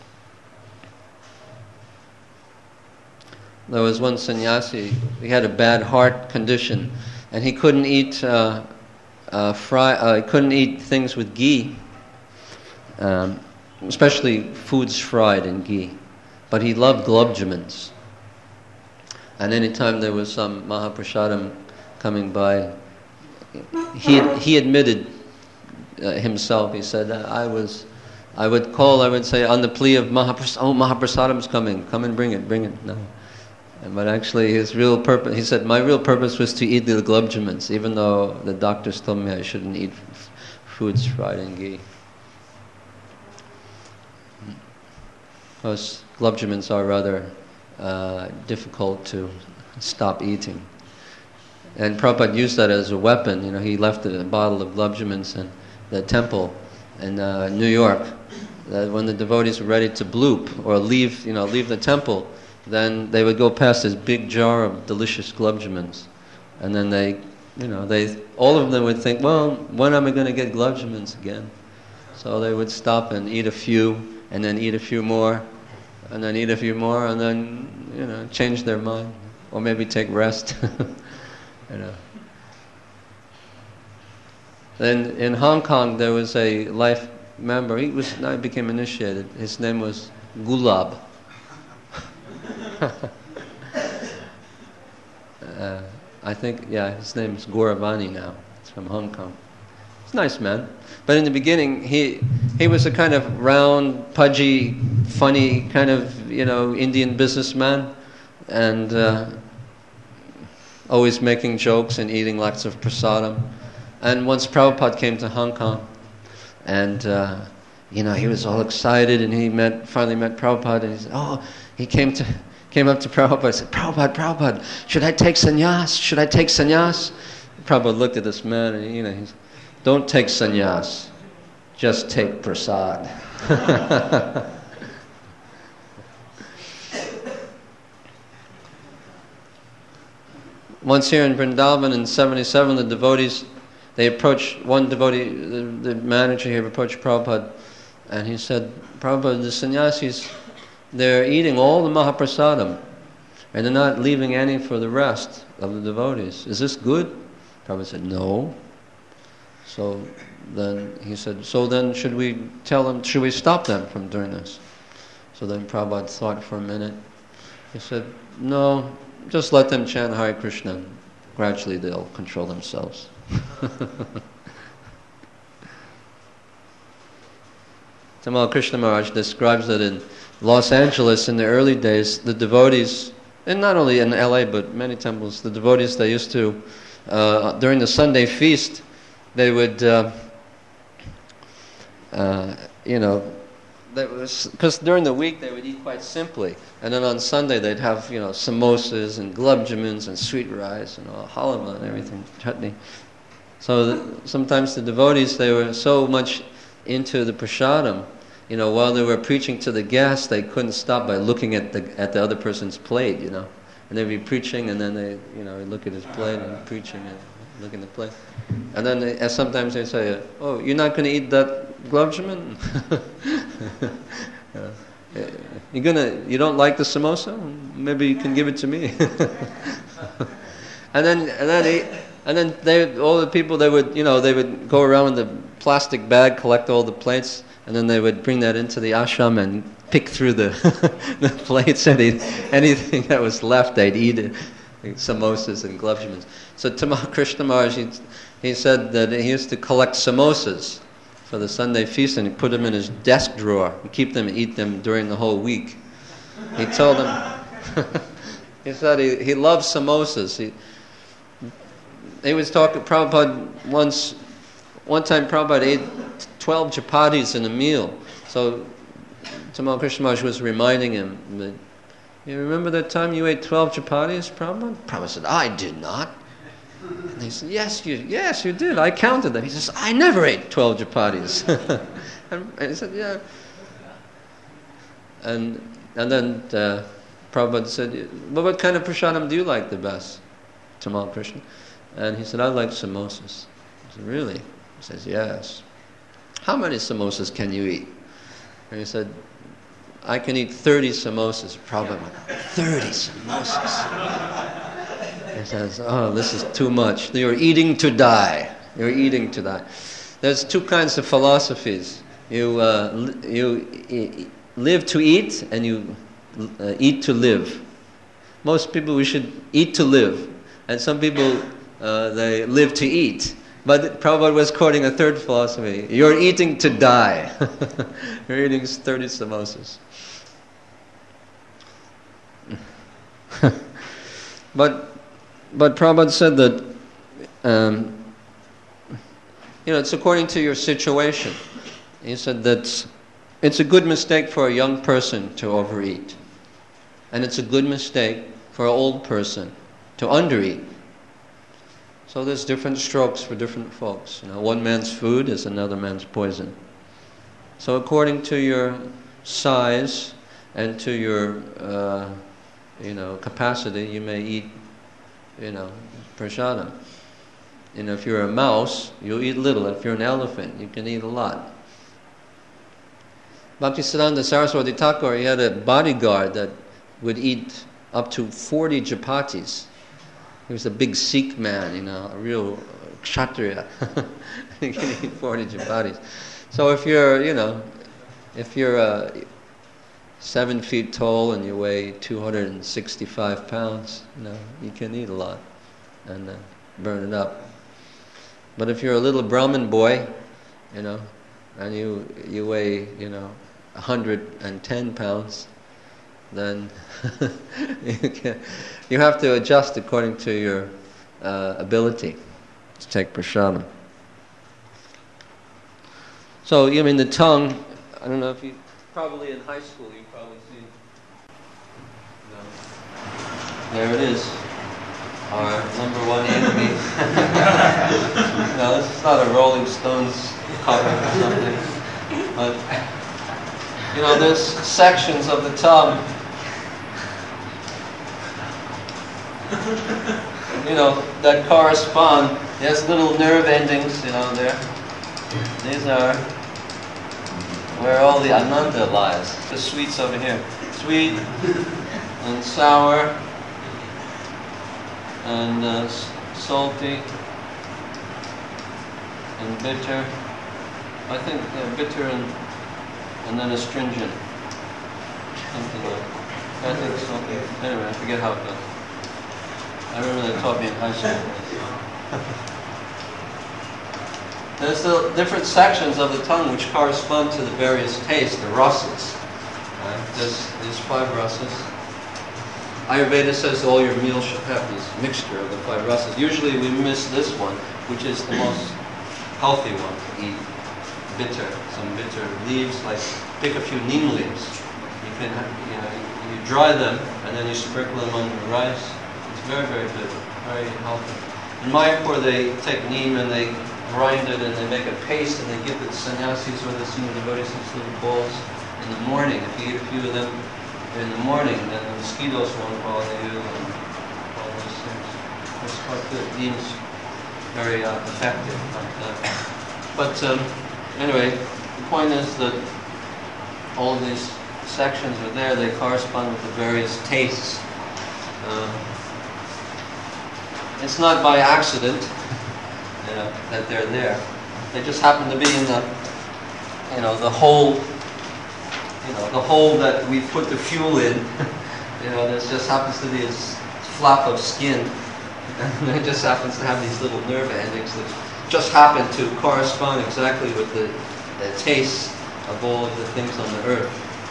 There was one sannyasi, he had a bad heart condition, and he couldn't eat uh, uh, fry. Uh, he couldn't eat things with ghee, um, especially foods fried in ghee. But he loved gulab-jamins. And any time there was some Mahaprasadam coming by, he he admitted uh, himself. He said, "I was, I would call. I would say on the plea of Mahaprasadam, oh Mahaprasadam's coming. Come and bring it, bring it." No. But actually his real purpose, he said, my real purpose was to eat the gulab-jamins, even though the doctors told me I shouldn't eat f- foods fried in ghee. Because gulab-jamins are rather uh, difficult to stop eating. And Prabhupada used that as a weapon. You know, he left a bottle of gulab-jamins in the temple in uh, New York. That when the devotees were ready to bloop or leave, you know, leave the temple, then they would go past this big jar of delicious gulab-jamins, and then they, you know, they, all of them would think, well, when am I going to get gulab-jamins again? So they would stop and eat a few, and then eat a few more, and then eat a few more, and then, you know, change their mind, or maybe take rest. You know. Then in Hong Kong there was a life member. He was now he became initiated. His name was Gulab. uh, I think yeah, his name is Gauravani now. He's from Hong Kong. He's a nice man. But in the beginning he he was a kind of round, pudgy, funny kind of you know Indian businessman, and uh, always making jokes and eating lots of prasadam. And once Prabhupada came to Hong Kong, and uh, you know he was all excited, and he met finally met Prabhupada, and he said, "Oh," he came to came up to Prabhupada and said, "Prabhupada, Prabhupada, should I take sannyas? Should I take sannyas?" Prabhupada looked at this man, and you know, he said, "Don't take sannyas, just take prasad." Once here in Vrindavan in seventy-seven, the devotees. They approached, one devotee, the, the manager here approached Prabhupada, and he said, "Prabhupada, the sannyasis, they're eating all the Mahaprasadam, and they're not leaving any for the rest of the devotees. Is this good?" Prabhupada said, "No." So then he said, "So then should we tell them, should we stop them from doing this?" So then Prabhupada thought for a minute. He said, "No, just let them chant Hare Krishna. Gradually they'll control themselves." Tamal Krishna Maharaj describes that in Los Angeles in the early days, the devotees, and not only in L A but many temples, the devotees they used to, uh, during the Sunday feast, they would, uh, uh, you know, because during the week they would eat quite simply, and then on Sunday they'd have, you know, samosas and gulab jamuns and sweet rice and all, halva and everything, chutney. So the, sometimes the devotees, they were so much into the prasadam, you know, while they were preaching to the guests, they couldn't stop by looking at the at the other person's plate, you know. And they'd be preaching, and then they, you know, look at his plate and preaching and look at the plate. And then they, and sometimes they say, "Oh, you're not going to eat that gulab jamun? uh, you're gonna, you don't like the samosa? Maybe you can give it to me." and then and then he. And then they, all the people, they would, you know, they would go around with the plastic bag, collect all the plates, and then they would bring that into the ashram and pick through the, the plates, and anything that was left, they'd eat it, like samosas and gulab jamuns. So Tamal Krishna Maharaj, he, he said that he used to collect samosas for the Sunday feast, and he put them in his desk drawer, and keep them and eat them during the whole week. He told them, he said he, he loves samosas. He, He was talking, Prabhupada once, one time Prabhupada ate twelve chapatis in a meal. So Tamal Krishna Maharaj was reminding him, that, "You remember that time you ate twelve chapatis, Prabhupada?" Prabhupada said, "I did not." And he said, yes, you yes, you did. I counted them." He says, "I never ate twelve chapatis." and, and he said, "Yeah." And and then uh, Prabhupada said, "Well, what kind of prasadam do you like the best, Tamal Krishna?" And he said, "I like samosas." I said, "Really?" He says, "Yes." "How many samosas can you eat?" And he said, "I can eat thirty samosas." Probably thirty samosas. He says, "Oh, this is too much. You're eating to die. You're eating to die." There's two kinds of philosophies. You uh, you e- live to eat, and you uh, eat to live. Most people, we should eat to live, and some people, Uh, they live to eat. But Prabhupada was quoting a third philosophy. You're eating to die. You're eating thirty samosas. but but Prabhupada said that um, you know, it's according to your situation. He said that it's a good mistake for a young person to overeat. And it's a good mistake for an old person to undereat. So there's different strokes for different folks. You know, one man's food is another man's poison. So according to your size and to your, uh, you know, capacity, you may eat, you know, prasadam. You know, if you're a mouse, you'll eat little. If you're an elephant, you can eat a lot. Bhaktisiddhanta Saraswati Thakur, he had a bodyguard that would eat up to forty chapatis. he was a big Sikh man, you know, a real kshatriya. He can eat forty chapatis. So if you're, you know, if you're uh, seven feet tall and you weigh two hundred sixty-five pounds, you know, you can eat a lot and uh, burn it up. But if you're a little Brahmin boy, you know, and you you weigh, you know, one hundred ten pounds, then you can, you have to adjust according to your uh, ability to take prasadam. So, I mean, the tongue, I don't know if you, probably in high school you probably see, you know, there it is, our number one enemy. No, this is not a Rolling Stones cover or something, but, you know, there's sections of the tongue, you know, that correspond. There's little nerve endings, you know, there. These are where all the ananda lies. The sweets over here. Sweet and sour and uh, salty and bitter. I think uh, bitter and and then astringent. Something like that. I think so. Anyway, I forget how it goes. I remember they taught me in high school. There's the different sections of the tongue which correspond to the various tastes, the rasas. Right? There's these five rasas. Ayurveda says all your meals should have this mixture of the five rasas. Usually we miss this one, which is the most healthy one to eat. Bitter, some bitter leaves, like pick a few neem leaves. You can, you know, you dry them and then you sprinkle them on the rice. It's very, very good, very healthy. In Mayapur they take neem and they grind it and they make a paste and they give the sannyasis or the senior devotees these little balls in the morning. If you eat a few of them in the morning, then the mosquitoes won't bother you and all those things. It's quite good. Neem's very uh, effective like that. But um, anyway, the point is that all of these sections are there. They correspond with the various tastes. Uh, it's not by accident, you know, that they're there. They just happen to be in the, you know, the hole, you know, the hole that we put the fuel in. You know, there just happens to be a flap of skin, and it just happens to have these little nerve endings that just happen to correspond exactly with the, the taste of all of the things on the earth.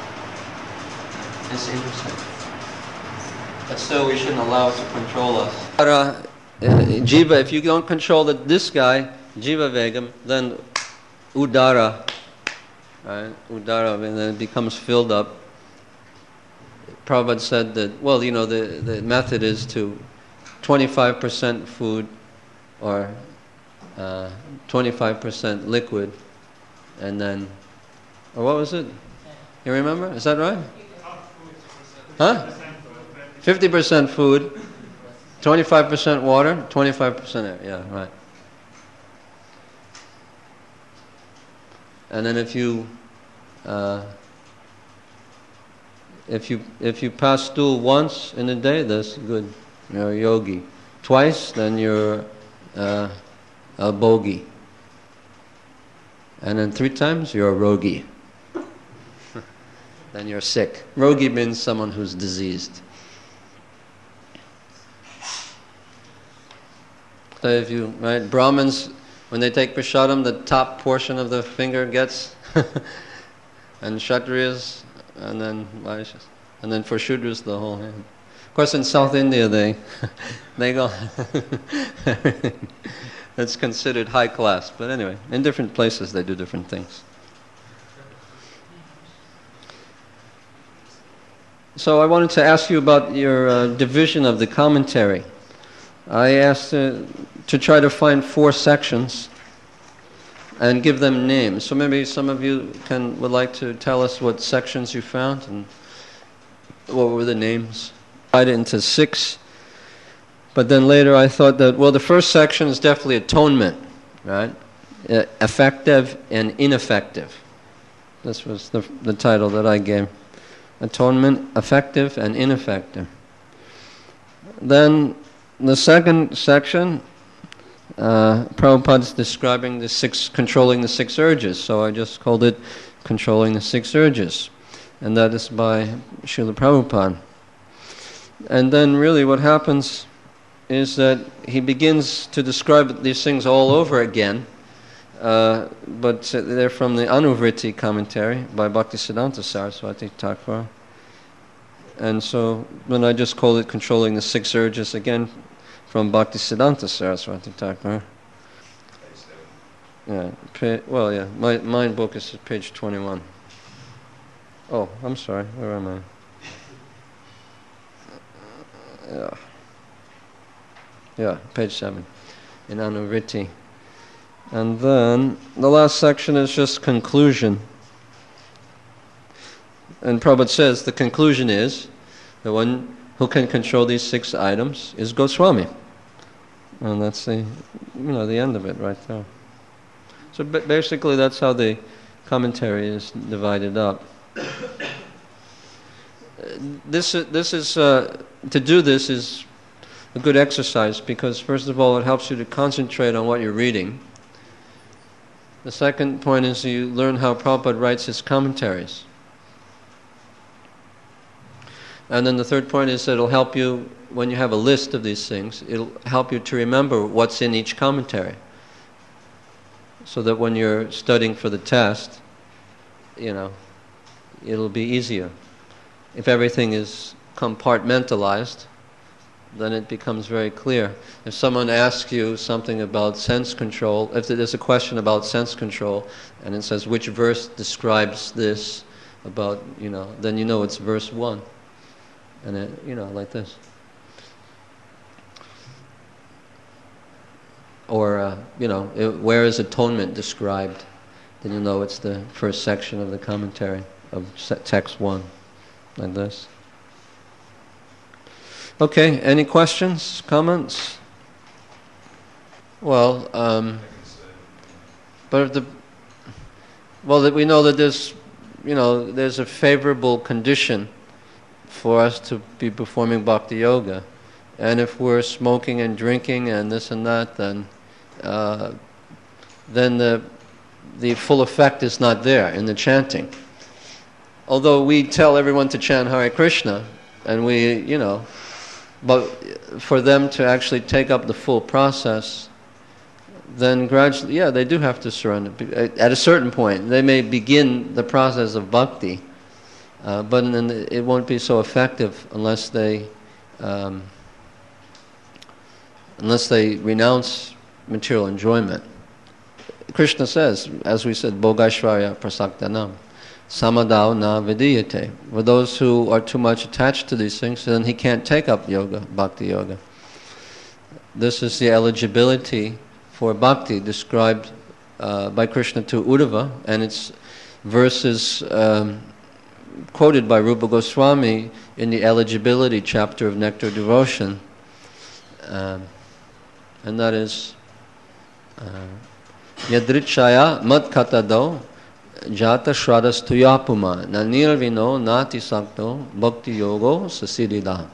It's interesting. But still, we shouldn't allow it to control us. But, uh, Jiva, if you don't control the, this guy, Jiva Vegam, then Udara, right? Udara, and then it becomes filled up. Prabhupada said that, well, you know, the, the method is to twenty-five percent food or uh, twenty-five percent liquid, and then, or what was it? You remember? Is that right? Huh? fifty percent food. twenty-five percent water, twenty-five percent air. Yeah, right. And then if you uh, if you if you pass stool once in a day, that's good. You're a yogi. Twice, then you're uh, a bogi. And then three times, you're a rogi. Then you're sick. Rogi means someone who's diseased. So if you, right, Brahmins, when they take prasadam, the top portion of the finger gets, and Kshatriyas, and then Vaishyas, and then for Shudras, the whole hand. Of course, in South India, they they go, it's considered high class. But anyway, in different places, they do different things. So I wanted to ask you about your uh, division of the commentary. I asked uh, to try to find four sections and give them names. So maybe some of you can would like to tell us what sections you found and what were the names. Divided into six. But then later I thought that, well, the first section is definitely atonement, right? Uh, effective and ineffective. This was the, the title that I gave. Atonement, effective and ineffective. Then the second section, uh, Prabhupada is describing the six, controlling the six urges. So I just called it Controlling the Six Urges. And that is by Srila Prabhupada. And then really what happens is that he begins to describe these things all over again, uh, but they're from the Anuvriti commentary by Bhaktisiddhanta Saraswati Thakur. And so then I just call it Controlling the Six Urges again from Bhaktisiddhanta Saraswati Thakur. Yeah, pa- well, yeah, my my book is page twenty-one. Oh, I'm sorry, where am I? Yeah. Yeah, page seven, in Anuvriti. And then the last section is just conclusion. And Prabhupada says the conclusion is the one who can control these six items is Goswami. And that's the, you know, the end of it right there. So basically that's how the commentary is divided up. This, this is, uh, to do this is a good exercise because first of all it helps you to concentrate on what you're reading. The second point is you learn how Prabhupada writes his commentaries. And then the third point is that it'll help you, when you have a list of these things, it'll help you to remember what's in each commentary. So that when you're studying for the test, you know, it'll be easier. If everything is compartmentalized, then it becomes very clear. If someone asks you something about sense control, if there's a question about sense control, and it says which verse describes this about, you know, then you know it's verse one. And it, you know, like this. Or, uh, you know, it, where is atonement described? Then you know it's the first section of the commentary of text one, like this. Okay, any questions, comments? Well, um, but if the, well, that we know that there's, you know, there's a favorable condition for us to be performing bhakti yoga. And if we're smoking and drinking and this and that, then uh, then the the full effect is not there in the chanting. Although we tell everyone to chant Hare Krishna, and we, you know, but for them to actually take up the full process, then gradually, yeah, they do have to surrender. At a certain point, they may begin the process of bhakti, uh, but then it won't be so effective unless they um, unless they renounce material enjoyment. Krishna says, as we said, Bhogashvarya prasaktanam, samadao na vidiyate. For those who are too much attached to these things, then he can't take up yoga, bhakti yoga. This is the eligibility for bhakti described uh, by Krishna to Uddhava, and it's verses um, quoted by Rupa Goswami in the eligibility chapter of Nectar Devotion. Um, and that is Yadrichaya mad katado jata shradas tuyapuma nanir vino nati sakto bhakti yogo sasidida.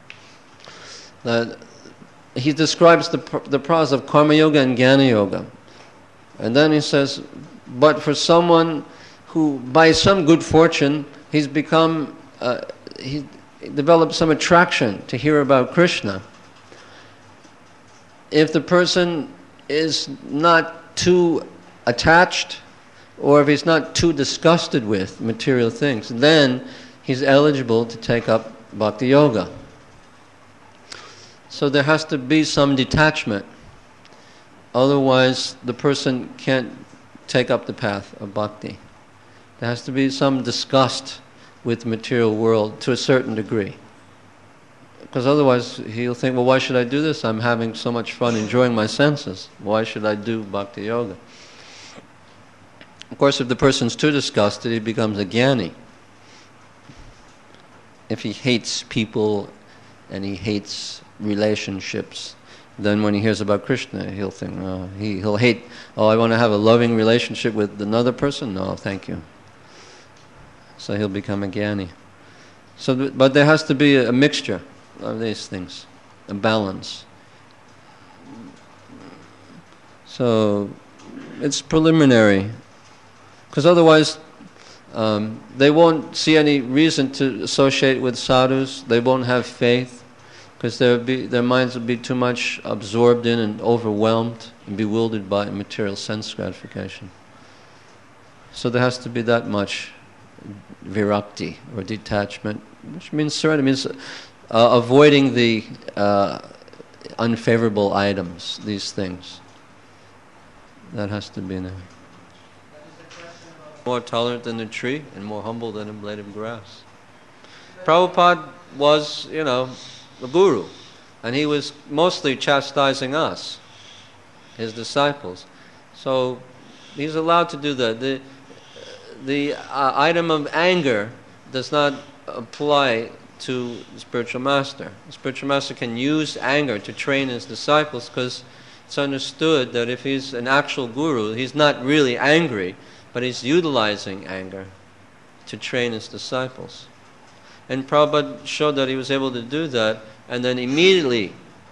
That he describes the the process of karma yoga and jnana yoga, and then he says, but for someone who by some good fortune he's become uh, he developed some attraction to hear about Krishna. If the person is not too attached, or if he's not too disgusted with material things, then he's eligible to take up bhakti yoga. So there has to be some detachment. Otherwise, the person can't take up the path of bhakti. There has to be some disgust with the material world to a certain degree. Because otherwise he'll think, well, why should I do this? I'm having so much fun enjoying my senses. Why should I do bhakti yoga? Of course, if the person's too disgusted, he becomes a jnani. If he hates people and he hates relationships, then when he hears about Krishna, he'll think, oh, he, he'll hate, oh, I want to have a loving relationship with another person? No, thank you. So he'll become a jnani. So, but there has to be a mixture of these things, a balance. So it's preliminary, because otherwise um, they won't see any reason to associate with sadhus. They won't have faith, because their minds will be too much absorbed in and overwhelmed and bewildered by material sense gratification. So there has to be that much virakti, or detachment, which means surrender, means uh, avoiding the uh, unfavorable items, these things. That has to be in there. More tolerant than a tree and more humble than a blade of grass. Prabhupada was, you know, the guru, and he was mostly chastising us, his disciples. So he's allowed to do that. The, the uh, item of anger does not apply to the spiritual master. The spiritual master can use anger to train his disciples, because it's understood that if he's an actual guru, he's not really angry, but he's utilizing anger to train his disciples. And Prabhupada showed that he was able to do that, and then immediately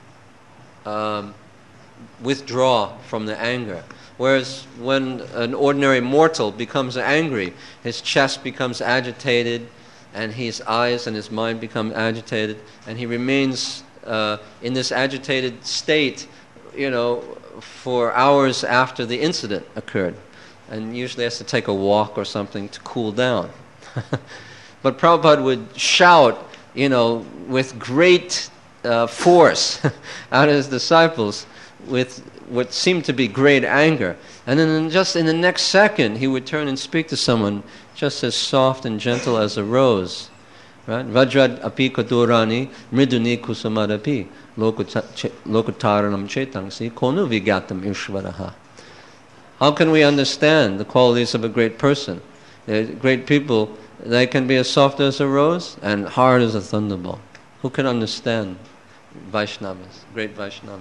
um, withdraw from the anger. Whereas when an ordinary mortal becomes angry, his chest becomes agitated, and his eyes and his mind become agitated, and he remains uh, in this agitated state, you know, for hours after the incident occurred, and usually has to take a walk or something to cool down. But Prabhupada would shout, you know, with great uh, force out of his disciples, with what seemed to be great anger. And then just in the next second, he would turn and speak to someone just as soft and gentle as a rose. Right? Vajrad api kadurani mriduni kusamadapi lokutaranam chetangsi konu vigatam ishvaraha. How can we understand the qualities of a great person? Great people, they can be as soft as a rose and hard as a thunderbolt. Who can understand Vaishnavas, great Vaishnavas?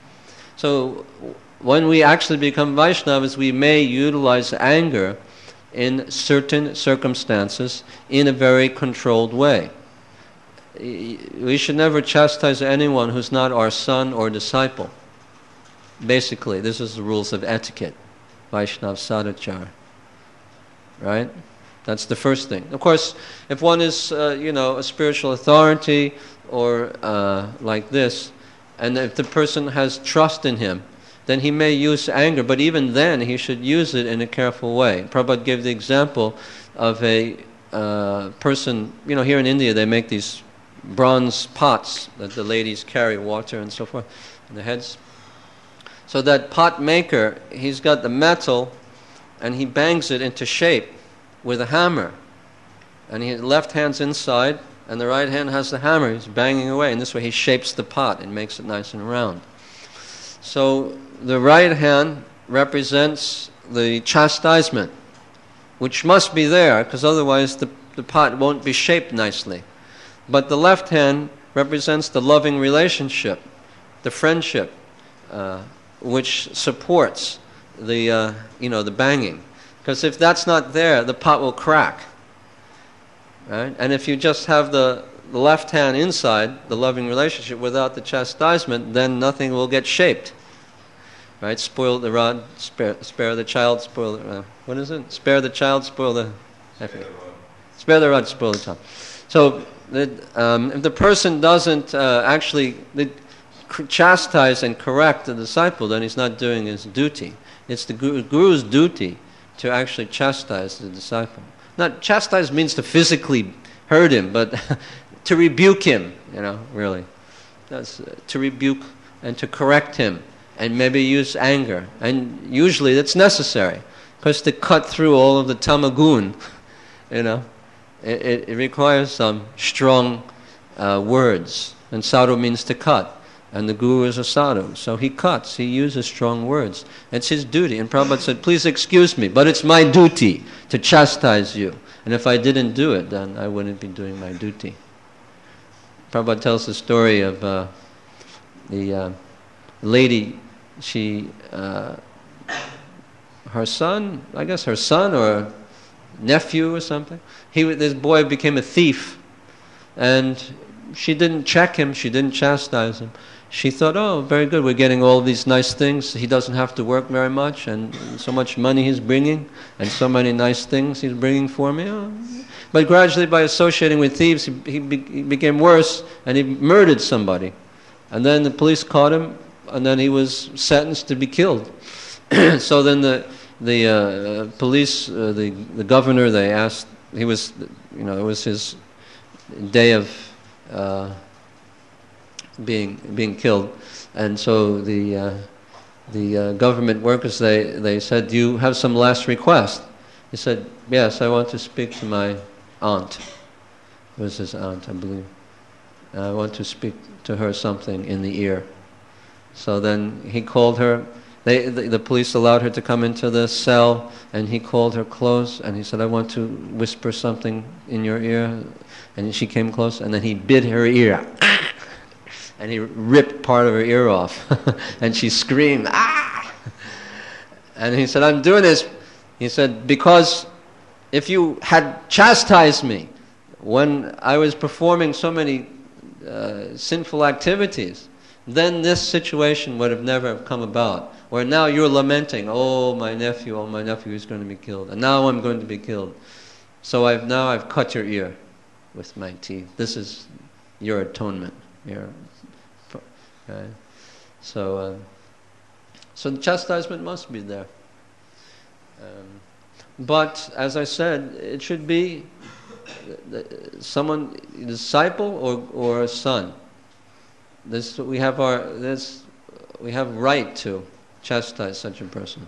So when we actually become Vaishnavas, we may utilize anger in certain circumstances in a very controlled way. We should never chastise anyone who's not our son or disciple. Basically, this is the rules of etiquette, Vaishnav Sadachar. Right? That's the first thing. Of course, if one is, uh, you know, a spiritual authority or uh, like this, and if the person has trust in him, then he may use anger, but even then he should use it in a careful way. Prabhupada gave the example of a uh, person, you know, here in India they make these bronze pots that the ladies carry water and so forth in their heads. So that pot maker, he's got the metal and he bangs it into shape with a hammer. And his left hand's inside and the right hand has the hammer. He's banging away, and this way he shapes the pot and makes it nice and round. So the right hand represents the chastisement, which must be there, because otherwise the, the pot won't be shaped nicely. But the left hand represents the loving relationship, the friendship, uh, which supports the uh, you know the banging. Because if that's not there, the pot will crack. Right? And if you just have the, the left hand inside, the loving relationship, without the chastisement, then nothing will get shaped. Right? Spoil the rod, spare, spare the child, spoil the... Uh, what is it? Spare the child, spoil the... I forget. Spare the rod, spoil the child. So, the, um, if the person doesn't uh, actually the, chastise and correct the disciple, then he's not doing his duty. It's the guru, guru's duty to actually chastise the disciple. Not chastise means to physically hurt him, but to rebuke him, you know, really. That's uh, to rebuke and to correct him, and maybe use anger. And usually that's necessary, because to cut through all of the tamagun, you know, it, it, it requires some strong uh, words. And sadhu means to cut. And the guru is a sadhu, so he cuts, he uses strong words. It's his duty. And Prabhupada said, please excuse me, but it's my duty to chastise you. And if I didn't do it, then I wouldn't be doing my duty. Prabhupada tells the story of uh, the uh, lady, she, uh, her son, I guess her son or nephew or something, he, this boy became a thief. And she didn't check him, she didn't chastise him. she thought, oh, very good, we're getting all these nice things. He doesn't have to work very much, and so much money he's bringing, and so many nice things he's bringing for me. Oh. But gradually, by associating with thieves, he, he, be, he became worse, and he murdered somebody. And then the police caught him, and then he was sentenced to be killed. So then the the uh, police, uh, the the governor, they asked. He was, you know, it was his day of uh, being being killed, and so the uh, the uh, government workers they they said, "Do you have some last request?" He said, "Yes, I want to speak to my aunt." It was his aunt, I believe. I want to speak to her something in the ear. So then he called her. They, the, the police allowed her to come into the cell, and he called her close, and he said, "I want to whisper something in your ear." And she came close, and then he bit her ear. And he ripped part of her ear off. And she screamed, "Ah!" And he said, "I'm doing this," he said, "because if you had chastised me when I was performing so many uh, sinful activities, then this situation would have never have come about. Where now you're lamenting, oh, my nephew, oh, my nephew is going to be killed. And now I'm going to be killed. So I've now I've cut your ear with my teeth. This is your atonement." Your, okay? So, uh, so the chastisement must be there. Um, but, as I said, it should be someone, a disciple or, or a son. This we have our this we have right to chastise such a person.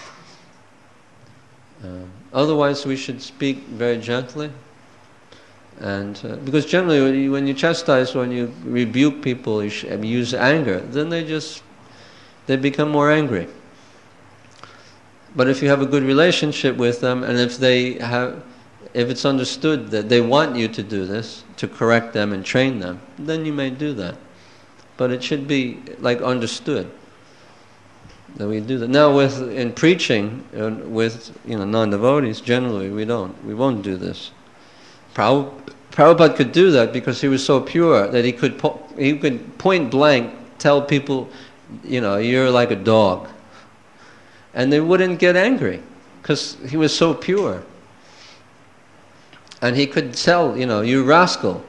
Uh, otherwise, we should speak very gently, and uh, because generally, when you, when you chastise, when you rebuke people, you should use anger. Then they just they become more angry. But if you have a good relationship with them, and if they have, if it's understood that they want you to do this, to correct them and train them, then you may do that. But it should be like understood that we do that. Now, with in preaching uh, with you know non-devotees, generally we don't, we won't do this. Prabhupada, Prabhupada could do that because he was so pure that he could po- he could point blank tell people, you know, you're like a dog, and they wouldn't get angry because he was so pure. And he could tell, you know, you rascal.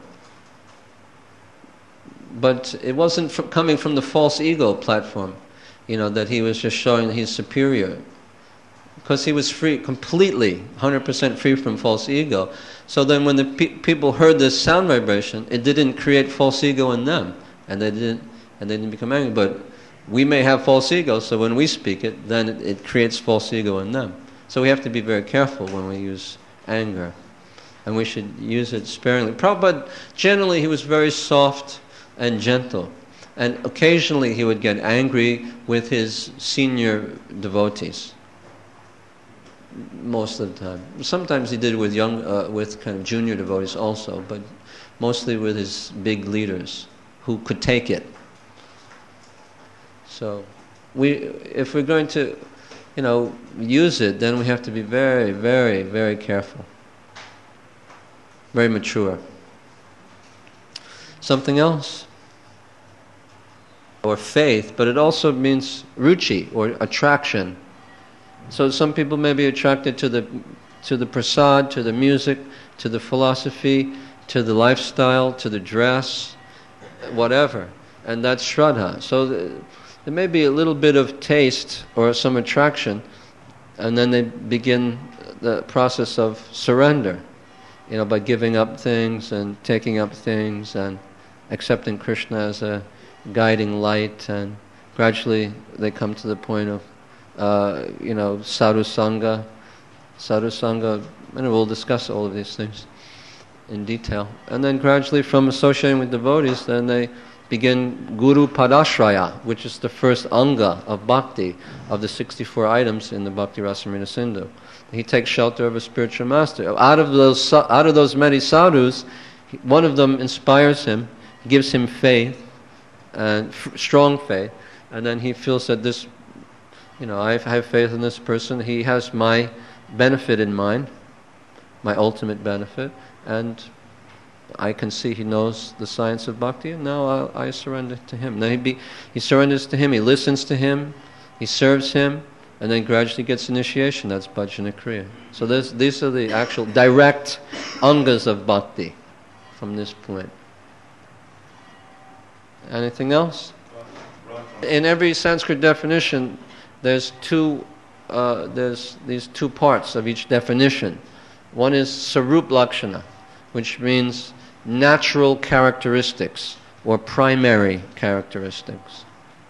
But it wasn't from, coming from the false ego platform, you know, that he was just showing he's superior. Because he was free, completely, one hundred percent free from false ego. So then when the pe- people heard this sound vibration, it didn't create false ego in them. And they didn't, and they didn't become angry. But we may have false ego, so when we speak it, then it, it creates false ego in them. So we have to be very careful when we use anger. And we should use it sparingly. Prabhupada, generally, he was very soft and gentle. And occasionally he would get angry with his senior devotees. Most of the time. Sometimes he did with young, uh, with kind of junior devotees also, but mostly with his big leaders who could take it. So, we, if we're going to, you know, use it, then we have to be very, very, very careful. Very mature. Something else? Or faith, but it also means ruchi, or attraction. So some people may be attracted to the to the prasad, to the music, to the philosophy, to the lifestyle, to the dress, whatever. And that's shraddha. So the, there may be a little bit of taste or some attraction, and then they begin the process of surrender. You know, by giving up things and taking up things and accepting Krishna as a guiding light, and gradually they come to the point of, uh, you know, sadhu sangha, sadhu sangha, and we'll discuss all of these things in detail. And then gradually, from associating with devotees, then they begin Guru Padashraya, which is the first anga of bhakti, of the sixty-four items in the Bhakti Rasamrita Sindhu. He takes shelter of a spiritual master. Out of those, out of those many sadhus, one of them inspires him, gives him faith, and f- strong faith, and then he feels that this, you know, I have faith in this person. He has my benefit in mind, my ultimate benefit, and I can see he knows the science of bhakti, and now I, I surrender to him. Now he, be, he surrenders to him, he listens to him, he serves him, and then gradually gets initiation. That's bhajana kriya. So this, these are the actual direct angas of bhakti from this point. Anything else? In every Sanskrit definition, there's two. Uh, there's these two parts of each definition. One is sarup lakshana, which means natural characteristics or primary characteristics.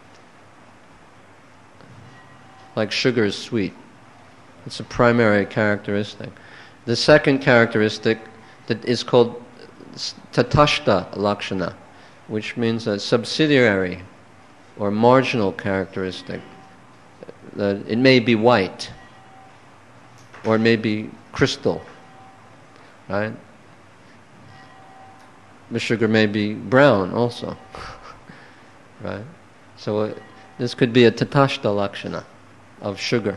Like sugar is sweet. It's a primary characteristic. The second characteristic that is called tatashta lakshana, which means a subsidiary or marginal characteristic. That it may be white, or it may be crystal, right? The sugar may be brown also, right? So uh, this could be a tatashta lakshana of sugar.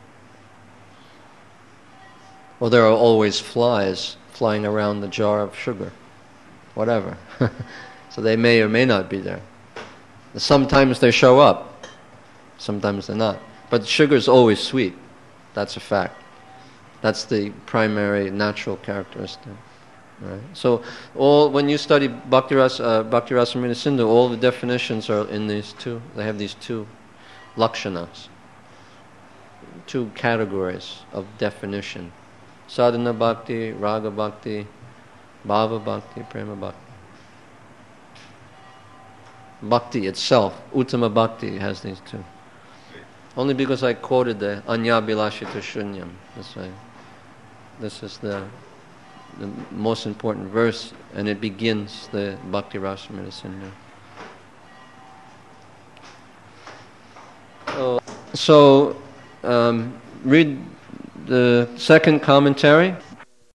Or there are always flies flying around the jar of sugar, whatever. So they may or may not be there. Sometimes they show up, sometimes they're not. But sugar is always sweet. That's a fact. That's the primary natural characteristic. Right? So all when you study Bhakti Rasa, uh, Bhakti Rasamrita Sindhu, all the definitions are in these two. They have these two lakshanas, two categories of definition. Sadhana Bhakti, Raga Bhakti, Bhava Bhakti, Prema Bhakti. Bhakti itself, Uttama Bhakti, has these two. Only because I quoted the Anya Bilashita Shunyam. This, way. This is the, the most important verse, and it begins the Bhakti Rasamrita Sindhu. So, so um, read the second commentary.